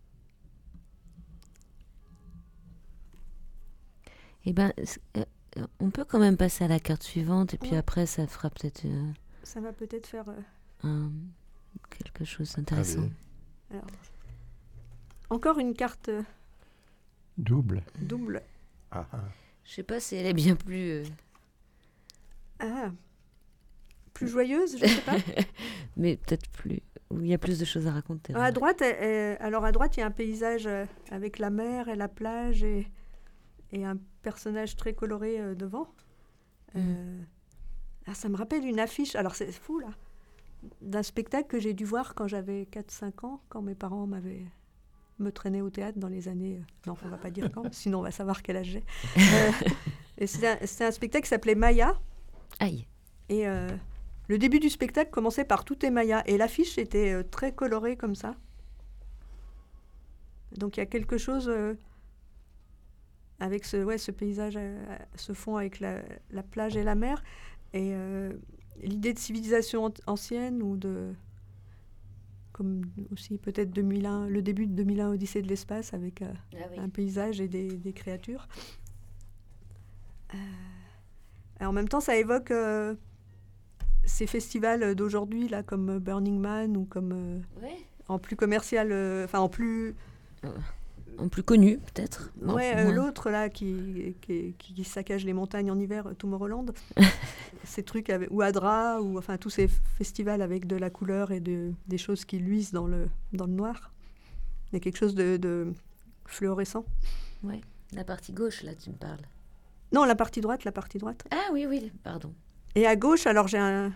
Eh ben, euh, on peut quand même passer à la carte suivante, et puis ouais. Après, ça fera peut-être... Euh, ça va peut-être faire... Euh... Un, quelque chose d'intéressant. Alors, encore une carte... Euh... Double. Double. Ah, ah. Je sais pas si elle est bien plus... Euh... Ah, plus joyeuse, je sais pas. Mais peut-être plus... Où il y a plus de choses à raconter. À droite, euh, alors à droite, il y a un paysage euh, avec la mer et la plage et, et un personnage très coloré euh, devant. Mm. Euh, ah, ça me rappelle une affiche, alors c'est fou là, d'un spectacle que j'ai dû voir quand j'avais quatre cinq ans, quand mes parents m'avaient me traînaient au théâtre dans les années... Euh, non, on ne va pas dire quand, sinon on va savoir quel âge j'ai. Euh, et c'était un, c'était un spectacle qui s'appelait Maya. Aïe. Et... Euh, le début du spectacle commençait par Tout est Maya et l'affiche était euh, très colorée comme ça. Donc il y a quelque chose euh, avec ce, ouais, ce paysage, euh, ce fond avec la, la plage et la mer et euh, l'idée de civilisation an- ancienne ou de, comme aussi peut-être deux mille un, le début de deux mille un Odyssée de l'espace avec euh, ah oui. un paysage et des, des créatures. Euh, et en même temps, ça évoque euh, ces festivals d'aujourd'hui là, comme Burning Man ou comme euh, ouais. en plus commercial, enfin euh, en plus euh, en plus connu peut-être. Non, ouais, euh, l'autre là qui, qui qui saccage les montagnes en hiver, Tomorrowland. Ces trucs avec, ou Adra ou enfin tous ces festivals avec de la couleur et de des choses qui luisent dans le dans le noir. Il y a quelque chose de, de fluorescent. Ouais, la partie gauche là, tu me parles. Non, la partie droite, la partie droite. Ah oui oui, pardon. Et à gauche, alors j'ai un...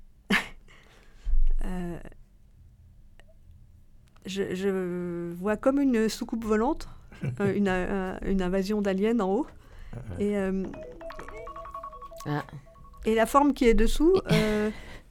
euh, je, je vois comme une soucoupe volante, euh, une, euh, une invasion d'aliens en haut. Et, euh, ah. et la forme qui est dessous... Euh,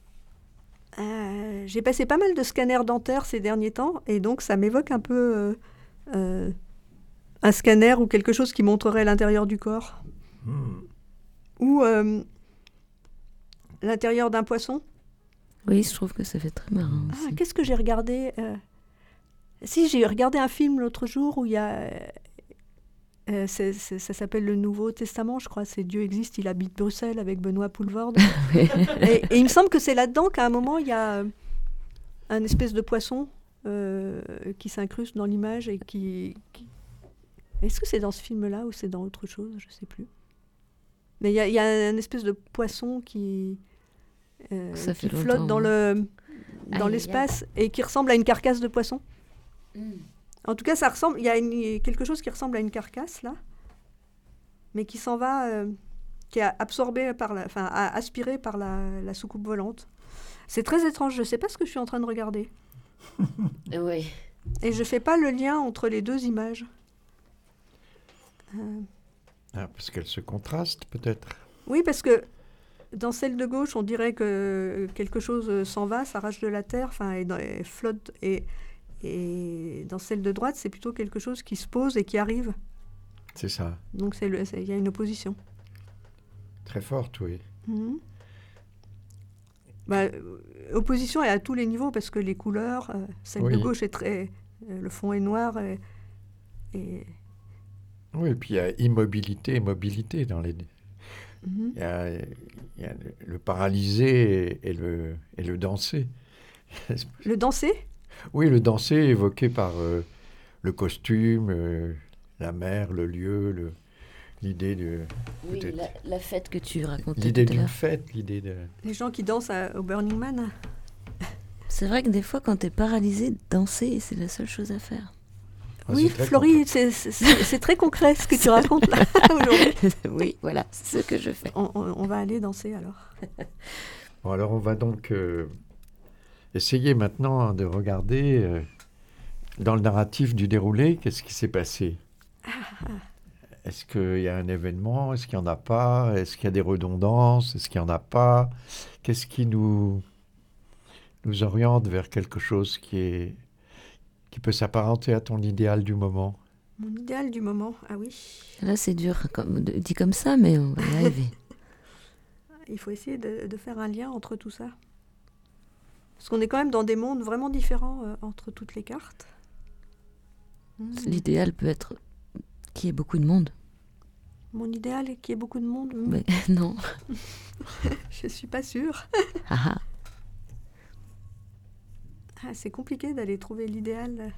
euh, j'ai passé pas mal de scanners dentaires ces derniers temps, et donc ça m'évoque un peu euh, euh, un scanner ou quelque chose qui montrerait l'intérieur du corps. Mm. Ou... Euh, l'intérieur d'un poisson. Oui, je trouve que ça fait très marrant. Ah, qu'est-ce que j'ai regardé euh... Si, j'ai regardé un film l'autre jour où il y a... Euh, c'est, c'est, ça s'appelle Le Nouveau Testament, je crois. C'est Dieu existe, il habite Bruxelles avec Benoît Poelvoorde. et, et il me semble que c'est là-dedans qu'à un moment, il y a un espèce de poisson euh, qui s'incruste dans l'image et qui, qui... Est-ce que c'est dans ce film-là ou c'est dans autre chose? Je ne sais plus. Mais il y, y a un espèce de poisson qui... Euh, qui flotte dans, le, dans aïe, l'espace aïe. Et qui ressemble à une carcasse de poisson. Mm. En tout cas, ça ressemble. Il y a une, quelque chose qui ressemble à une carcasse là, mais qui s'en va, euh, qui est absorbé par la, enfin, aspiré par la, la soucoupe volante. C'est très étrange, je ne sais pas ce que je suis en train de regarder. Oui. Et je ne fais pas le lien entre les deux images. Euh... Ah, parce qu'elles se contrastent, peut-être. Oui, parce que dans celle de gauche, on dirait que quelque chose s'en va, s'arrache de la terre, enfin, et, et flotte. Et, et dans celle de droite, c'est plutôt quelque chose qui se pose et qui arrive. C'est ça. Donc, il y a une opposition. Très forte, oui. Mmh. Bah, opposition est à tous les niveaux, parce que les couleurs, euh, celle oui. de gauche est très... Euh, le fond est noir et... et... Oui, et puis il y a immobilité et mobilité dans les... Mmh. Il y a, il y a le, le paralysé et, et, le, et le dansé. Le dansé ? Oui, le dansé évoqué par euh, le costume, euh, la mer, le lieu, le, l'idée de... Oui, la, la fête que tu racontais l'idée tout à l'heure. d'une fête, l'idée de... Les gens qui dansent à, au Burning Man. C'est vrai que des fois, quand t'es paralysé, danser, c'est la seule chose à faire. Ah, oui, Florie, c'est, c'est, c'est très concret ce que tu racontes là aujourd'hui. Oui, voilà, c'est ce que je fais. On, on, on va aller danser alors. Bon, alors on va donc euh, essayer maintenant de regarder euh, dans le narratif du déroulé, qu'est-ce qui s'est passé. Ah. Est-ce qu'il y a un événement? Est-ce qu'il n'y en a pas? Est-ce qu'il y a des redondances? Est-ce qu'il n'y en a pas? Qu'est-ce qui nous, nous oriente vers quelque chose qui est... qui peut s'apparenter à ton idéal du moment? Mon idéal du moment, ah oui. Là, c'est dur, comme, dit comme ça, mais on va y arriver. Il faut essayer de, de faire un lien entre tout ça. Parce qu'on est quand même dans des mondes vraiment différents euh, entre toutes les cartes. Mmh. L'idéal peut être qu'il y ait beaucoup de monde. Mon idéal est qu'il y ait beaucoup de monde? Mmh. Mais non. Je suis pas sûre. Ah. Ah, c'est compliqué d'aller trouver l'idéal.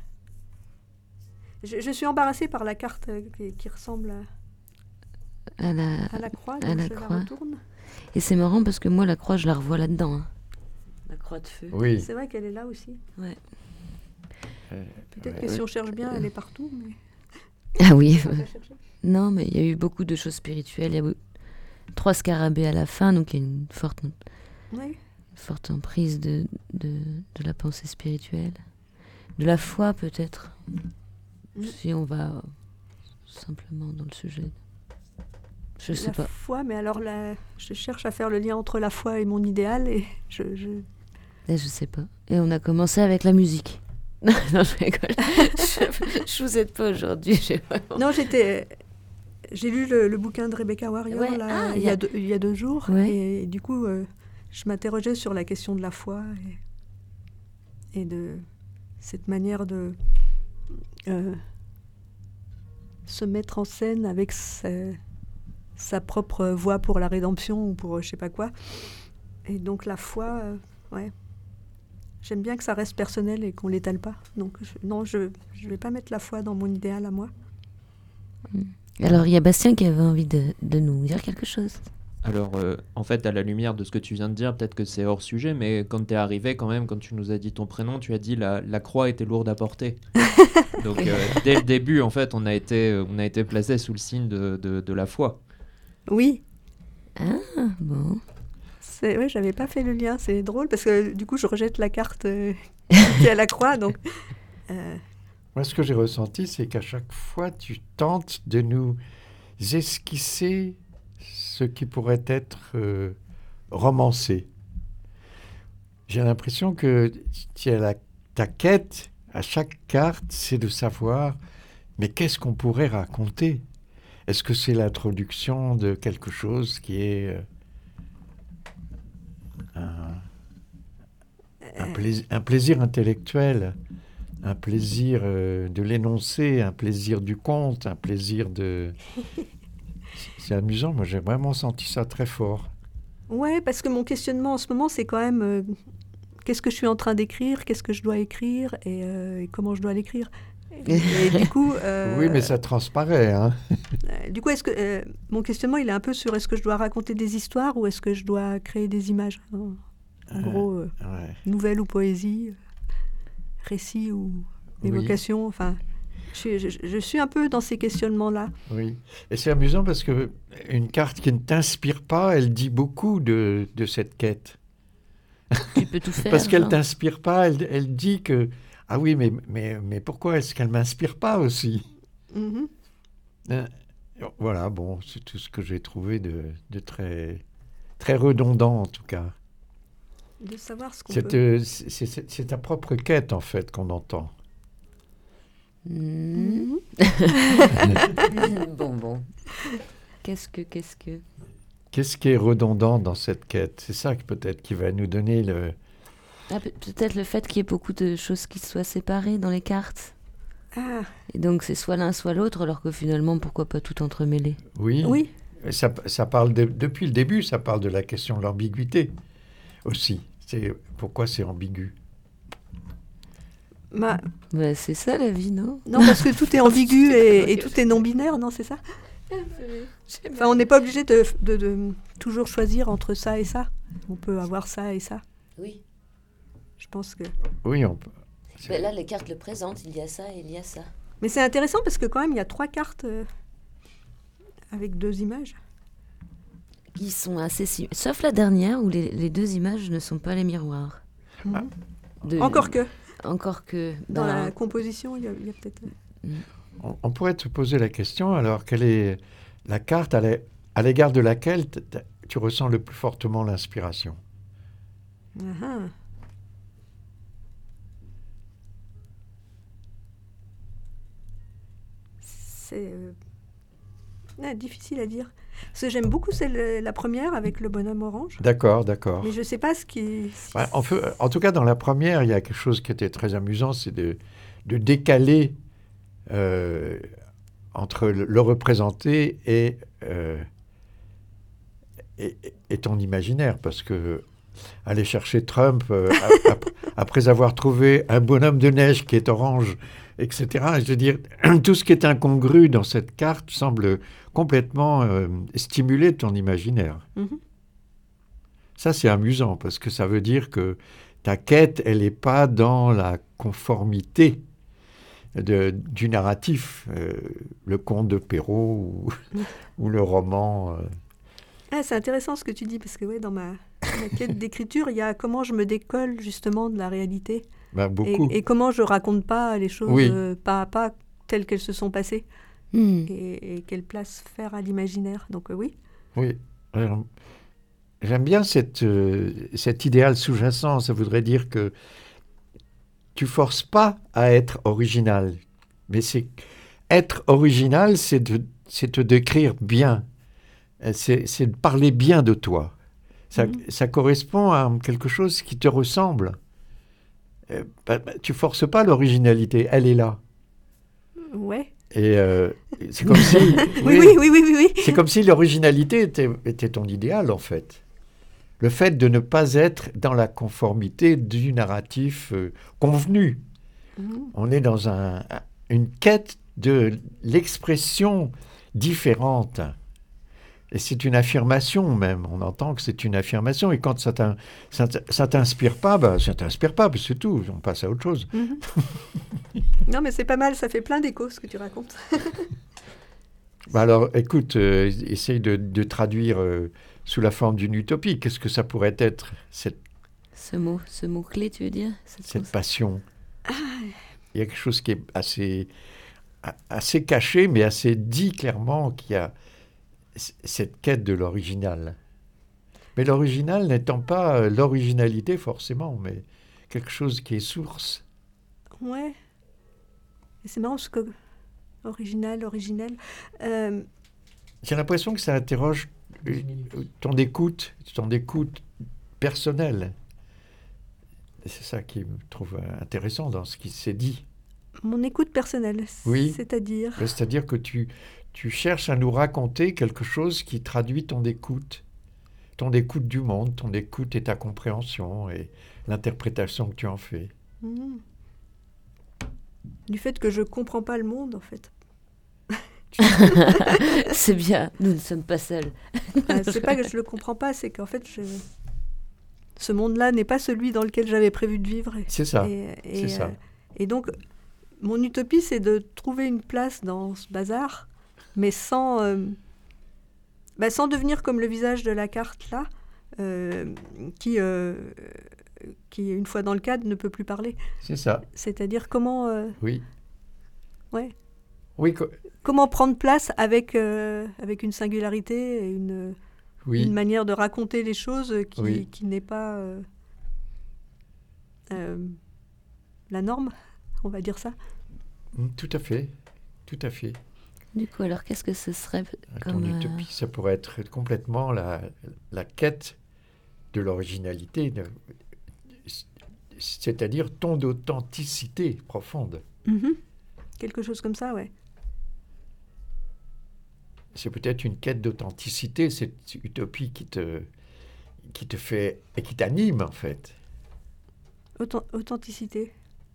Je, je suis embarrassée par la carte qui, qui ressemble à, à, la, à la croix, à donc la je croix. la retourne. Et c'est marrant parce que moi, la croix, je la revois là-dedans. Hein. La croix de feu. Oui. C'est vrai qu'elle est là aussi. Ouais. Euh, Peut-être ouais, que ouais. si on cherche bien, elle est partout. Mais... Ah oui. On va la chercher. Non, mais il y a eu beaucoup de choses spirituelles. Il y a eu trois scarabées à la fin, donc il y a une forte... Oui. forte emprise de, de, de la pensée spirituelle, de la foi peut-être, mmh. si on va euh, simplement dans le sujet. Je la sais pas. La foi, mais alors là, je cherche à faire le lien entre la foi et mon idéal et je... je... Et je sais pas. Et on a commencé avec la musique. non, je rigole. je, je vous aide pas aujourd'hui. J'ai vraiment... Non, j'étais... J'ai lu le, le bouquin de Rebecca Warrior ouais. là, ah, il, y a deux, il y a deux jours ouais. et, et du coup... Euh, je m'interrogeais sur la question de la foi et, et de cette manière de euh, se mettre en scène avec sa, sa propre voie pour la rédemption ou pour je sais pas quoi. Et donc la foi, euh, ouais. J'aime bien que ça reste personnel et qu'on l'étale pas. Donc je, non, je je vais pas mettre la foi dans mon idéal à moi. Alors il y a Bastien qui avait envie de, de nous dire quelque chose. Alors, euh, en fait, à la lumière de ce que tu viens de dire, peut-être que c'est hors sujet, mais quand t'es arrivé, quand même, quand tu nous as dit ton prénom, tu as dit la, la croix était lourde à porter. Donc, euh, dès le début, en fait, on a été, on a été placé sous le signe de, de, de la foi. Oui. Ah, bon. C'est, ouais, j'avais pas fait le lien, c'est drôle, parce que du coup, je rejette la carte euh, qui est à la croix, donc... Euh... Moi, ce que j'ai ressenti, c'est qu'à chaque fois, tu tentes de nous esquisser ce qui pourrait être euh, romancé. J'ai l'impression que tu as la, ta quête à chaque carte, c'est de savoir, mais qu'est-ce qu'on pourrait raconter? Est-ce que c'est l'introduction de quelque chose qui est euh, un, un, plaisir, un plaisir intellectuel, un plaisir euh, de l'énoncé, un plaisir du conte, un plaisir de... C'est amusant, moi j'ai vraiment senti ça très fort. Ouais, parce que mon questionnement en ce moment, c'est quand même euh, qu'est-ce que je suis en train d'écrire, qu'est-ce que je dois écrire et, euh, et comment je dois l'écrire. Et, et du coup, euh, oui, mais ça transparaît. Hein. Euh, du coup, est-ce que euh, mon questionnement, il est un peu sur est-ce que je dois raconter des histoires ou est-ce que je dois créer des images? En, en euh, gros, euh, ouais. Nouvelle ou poésie, récit ou évocation, oui. Enfin... Je, je, je suis un peu dans ces questionnements-là. Oui, et c'est amusant parce qu'une carte qui ne t'inspire pas, elle dit beaucoup de, de cette quête. Tu peux tout faire. Parce qu'elle genre. t'inspire pas, elle, elle dit que ah oui, mais, mais, mais pourquoi est-ce qu'elle m'inspire pas aussi? Mhm. Euh, Voilà, bon, c'est tout ce que j'ai trouvé de, de très, très redondant en tout cas. De savoir ce qu'on C'est, peut. euh, c'est, c'est- c'est ta propre quête en fait qu'on entend. Hmm. bon, bon. Qu'est-ce que, qu'est-ce que... Qu'est-ce qui est redondant dans cette quête? C'est ça que peut-être qui va nous donner le... Ah, pe- peut-être le fait qu'il y ait beaucoup de choses qui soient séparées dans les cartes. Ah, Et donc c'est soit l'un, soit l'autre, alors que finalement, pourquoi pas tout entremêler? Oui, oui. ça, ça parle de- depuis le début, ça parle de la question de l'ambiguïté aussi. C'est, pourquoi c'est ambigu? Bah, Bah, c'est ça la vie, non? non, parce que tout est ambigu et, et tout est non-binaire, non, c'est ça? Enfin, on n'est pas obligé de, de- de toujours choisir entre ça et ça. On peut avoir ça et ça. Oui. Je pense que... Oui, on peut. Ben là, les cartes le présentent, il y a ça et il y a ça. Mais c'est intéressant parce que quand même, il y a trois cartes euh, avec deux images. Qui sont assez... sim- Sauf la dernière, où les, les deux images ne sont pas les miroirs. Mhm. De- Encore que, Encore que... dans ben, la composition, il y a, il y a peut-être... On, on pourrait te poser la question, alors, quelle est la carte à l'é- à l'égard de laquelle t- t- tu ressens le plus fortement l'inspiration? Ah ah. C'est euh, ah, difficile à dire. Parce que j'aime beaucoup celle, la première avec le bonhomme orange. D'accord, d'accord. Mais je ne sais pas ce qui... si- Ouais, en, fait- en tout cas, dans la première, il y a quelque chose qui était très amusant, c'est de, de décaler euh, entre le, le représenté et, euh, et, et ton imaginaire. Parce que aller chercher Trump, euh, ap- ap- après avoir trouvé un bonhomme de neige qui est orange, et cetera, je veux dire, tout ce qui est incongru dans cette carte semble complètement euh, stimuler ton imaginaire. Mhm. Ça, c'est amusant parce que ça veut dire que ta quête, elle n'est pas dans la conformité de, du narratif, euh, le conte de Perrault ou, ou le roman. euh. Ah, c'est intéressant ce que tu dis, parce que ouais, dans ma, ma quête d'écriture, il y a comment je me décolle justement de la réalité. Ben, Et, beaucoup. et comment je raconte pas les choses Oui. euh, pas à pas telles qu'elles se sont passées. hmm. Et, et quelle place faire à l'imaginaire. Donc euh, oui. Oui. Alors, j'aime bien cette, euh, cet idéal sous-jacent. Ça voudrait dire que tu forces pas à être original. Mais c'est être original, c'est de, c'est te décrire bien. Euh, C'est, c'est de parler bien de toi. Ça, Mhm. ça correspond à quelque chose qui te ressemble. Euh, bah, bah, tu forces pas l'originalité, elle est là. Ouais. Et euh, c'est comme si, Oui, oui, oui, oui, oui. oui. c'est comme si l'originalité était, était ton idéal en fait. Le fait de ne pas être dans la conformité du narratif euh, convenu. Mhm. On est dans un, une quête de l'expression différente. Et c'est une affirmation même. On entend que c'est une affirmation. Et quand ça t'in- ça t- ça t'inspire pas, bah, ça t'inspire pas, puis c'est tout. On passe à autre chose. Mhm. Non, mais c'est pas mal, ça fait plein d'échos ce que tu racontes. Bah alors, écoute, euh, essaye de, de traduire euh, sous la forme d'une utopie. Qu'est-ce que ça pourrait être, cette, Ce mot, ce mot-clé, tu veux dire? Cette cette chose- passion? Il y a quelque chose qui est assez, a- assez caché, mais assez dit clairement qu'il y a c- cette quête de l'original. Mais l'original n'étant pas euh, l'originalité forcément, mais quelque chose qui est source. Ouais. Et c'est marrant parce que original, originel. Euh, J'ai l'impression que ça interroge euh, ton écoute, ton écoute personnelle. Et c'est ça qui me trouve euh, intéressant dans ce qui s'est dit. mon écoute personnelle, Oui. c'est-à-dire. C'est-à-dire que tu, tu cherches à nous raconter quelque chose qui traduit ton écoute. Ton écoute du monde, ton écoute et ta compréhension et l'interprétation que tu en fais. Mhm. Du fait que je comprends pas le monde, en fait. C'est bien, nous ne sommes pas seuls. Euh, c'est pas que je le comprends pas, c'est qu'en fait, je... ce monde-là n'est pas celui dans lequel j'avais prévu de vivre. Et, C'est ça, et, et, c'est ça. euh, et donc, mon utopie, c'est de trouver une place dans ce bazar, mais sans, euh, bah, sans devenir comme le visage de la carte là, euh, qui, euh, qui, une fois dans le cadre, ne peut plus parler. C'est ça. C'est-à-dire comment... euh, Oui. Ouais. Oui, co- Comment prendre place avec, euh, avec une singularité et une, oui. une manière de raconter les choses qui, Oui. qui n'est pas euh, euh, la norme, on va dire ça. Mm, Tout à fait. Tout à fait. Du coup, alors, qu'est-ce que ce serait Ton comme... euh, utopie, ça pourrait être complètement la, la quête de l'originalité, de- c'est-à-dire ton authenticité profonde. Mhm. Quelque chose comme ça, ouais. C'est peut-être une quête d'authenticité, cette utopie qui te, qui te fait et qui t'anime en fait. Authent- authenticité.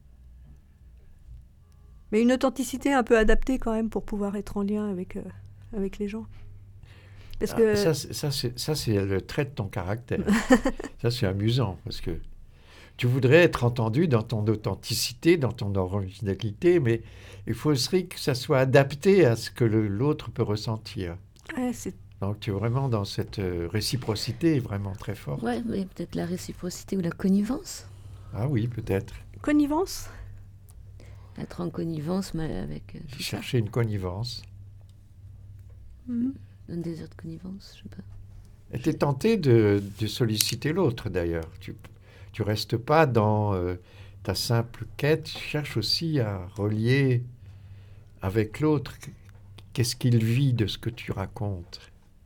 Mais une authenticité un peu adaptée quand même pour pouvoir être en lien avec, euh, avec les gens. Parce Ah, que... ça, c'est- ça, c'est, ça, c'est le trait de ton caractère. Ça, c'est amusant parce que tu voudrais être entendu dans ton authenticité, dans ton originalité, mais il faudrait que ça soit adapté à ce que le- l'autre peut ressentir. Ouais, c'est... Donc, tu es vraiment dans cette euh, réciprocité vraiment très forte. Ouais, mais peut-être la réciprocité ou la connivence. Ah oui, peut-être. Connivence. Être en connivence mais avec euh, tout ça. Chercher une connivence. Mhm. Un désir de connivence, je sais pas. Et tu es tenté de, de solliciter l'autre d'ailleurs. Tu tu restes pas dans euh, ta simple quête, tu cherches aussi à relier avec l'autre. Qu'est-ce qu'il vit de ce que tu racontes?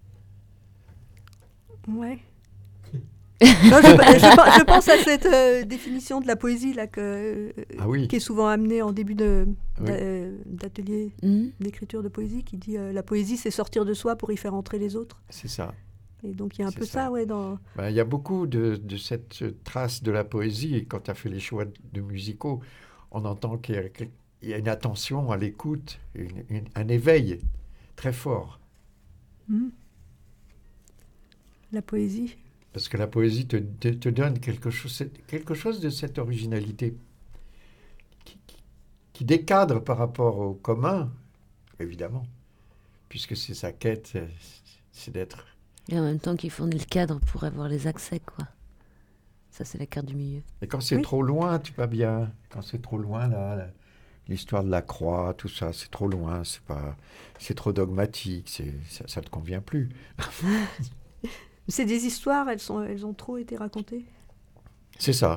Ouais. Non, je, je- je pense à cette euh, définition de la poésie là, que, euh, Ah oui. qui est souvent amenée en début de, Oui. d'a- euh, d'atelier Mhm. d'écriture de poésie, qui dit euh, la poésie, c'est sortir de soi pour y faire entrer les autres. C'est ça. Et donc il y a un C'est peu ça. ça, ouais, dans... Ben, il y a beaucoup de, de cette trace de la poésie. Et quand tu as fait les choix de musicaux, on entend qu'il y a, qu'il y a une attention à l'écoute, une- une- un éveil très fort. Mhm. La poésie. Parce que la poésie te, te, te donne quelque chose, c'est- quelque chose de cette originalité qui, qui- qui décadre par rapport au commun, évidemment, puisque c'est sa quête, c'est, c'est d'être... Et en même temps qu'il fournit le cadre pour avoir les accès, quoi. Ça, c'est la carte du milieu. Et quand c'est Oui. trop loin, tu pas bien. Quand c'est trop loin, là, la- l'histoire de la croix, tout ça, c'est trop loin, c'est pas, c'est trop dogmatique, c'est, ça, ça te convient plus. C'est des histoires, elles, sont, elles ont trop été racontées. C'est ça.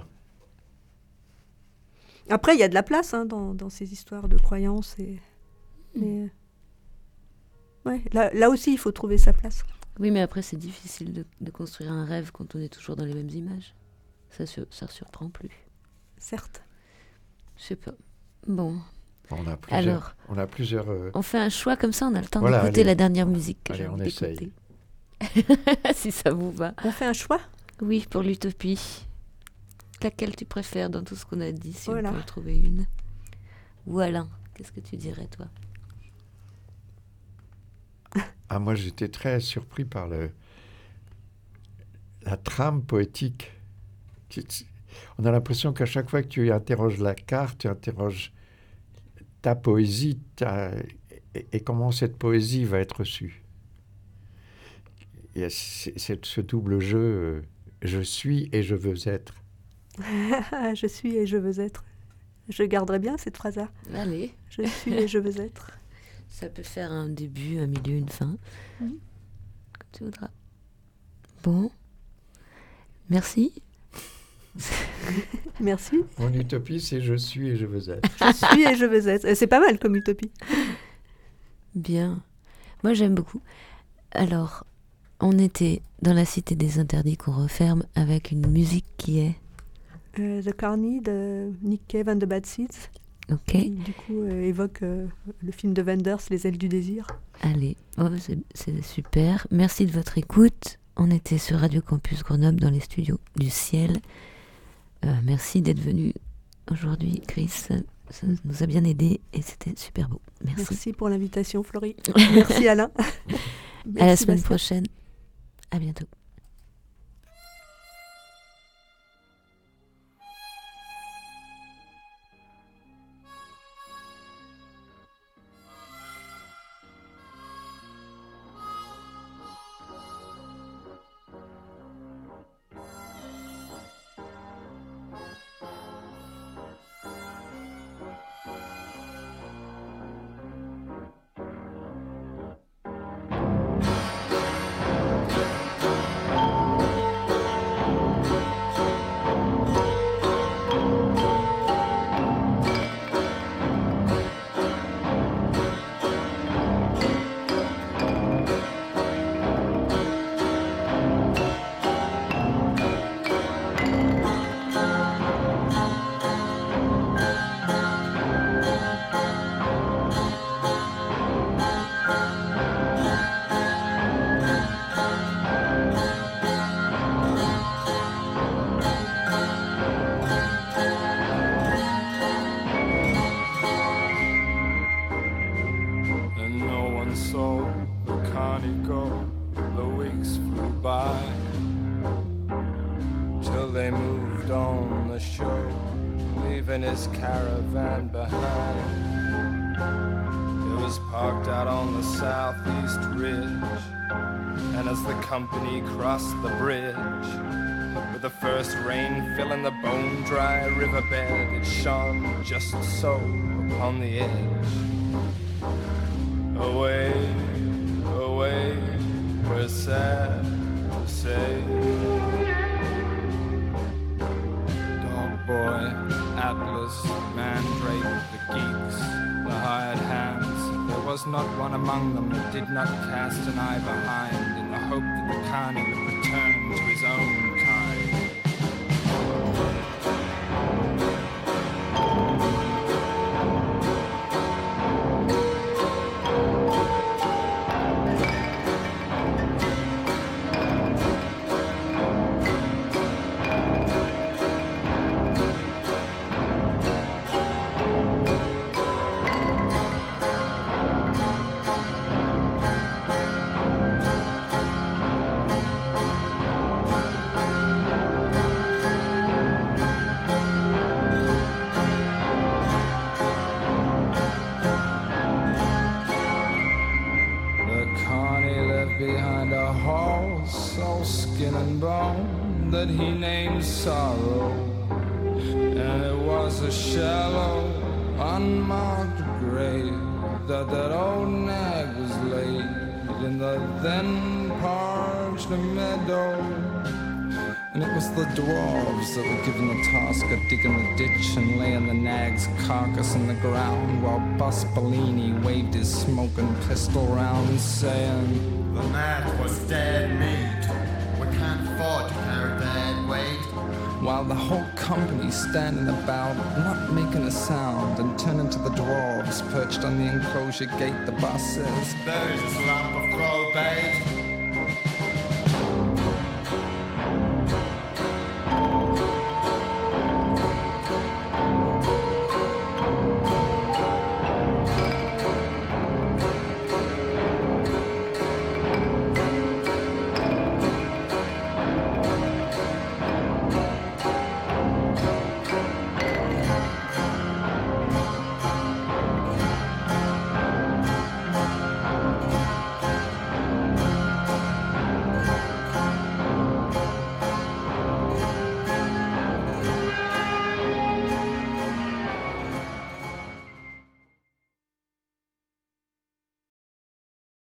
Après, il y a de la place hein, dans, dans ces histoires de croyances. Et... Mais... Ouais, là, là aussi, il faut trouver sa place. Oui, mais après, c'est difficile de, de construire un rêve quand on est toujours dans les mêmes images. Ça ne surprend plus. Certes. Je sais pas. Bon, On a plusieurs. alors, On a plusieurs euh, on fait un choix comme ça, on a le temps Voilà, d'écouter allez. la dernière musique que Allez, j'ai on envie essaye. d'écouter. Si ça vous va. On fait un choix. Oui, pour l'utopie. Laquelle tu préfères dans tout ce qu'on a dit, si Voilà. on peut en trouver une? Ou Alain, qu'est-ce que tu dirais, toi? Ah, moi, j'étais très surpris par le, la trame poétique. Tu- tu- On a l'impression qu'à chaque fois que tu interroges la carte, tu interroges ta poésie ta- et, et comment cette poésie va être reçue. Il y a c- c'est ce double jeu, euh, je suis et je veux être. Je suis et je veux être. Je garderai bien cette phrase-là. Allez, Je suis et je veux être. ça peut faire un début, un milieu, une fin. Mhm. Comme tu voudras. Bon. Merci. Merci. Mon utopie, c'est je suis et je veux être. Je suis et je veux être. Euh, C'est pas mal comme utopie. Bien. Moi, j'aime beaucoup. Alors, on était dans la Cité des Interdits qu'on referme avec une musique qui est... Euh, The Carney de Nick Cave and the Bad Seeds, Ok, qui du coup euh, évoque euh, le film de Wenders, Les ailes du désir. allez. Oh, c'est c'est super. Merci de votre écoute. On était sur Radio Campus Grenoble dans les studios du Ciel. Euh, merci d'être venu aujourd'hui, Chris. Ça nous a bien aidé et c'était super beau. Merci. Merci pour l'invitation, Florie. Merci Alain. À la Merci, semaine Bastien. prochaine. À bientôt. so the carny go, the weeks flew by, till they moved on the show, leaving his caravan behind. It was parked out on the southeast ridge, and as the company crossed the bridge, with the first rain filling the bone-dry riverbed, it shone just so upon the edge. Away, away, we're sad to say. Dog boy, Atlas, Mandrake, the geeks, the hired hands, there was not one among them that did not cast an eye behind in the hope that the carny would return to his own kind. That he named Sorrow, and it was a shallow, unmarked grave that that old nag was laid in the then parched meadow. And it was the dwarves that were given the task of digging the ditch and laying the nag's carcass in the ground, while Bus Bellini waved his smoking pistol round, saying, "The nag was dead meat. We can't afford to carry that weight." While the whole company standing about, not making a sound, and turning to the dwarves perched on the enclosure gate, the boss says, "There's this lump of crow bait.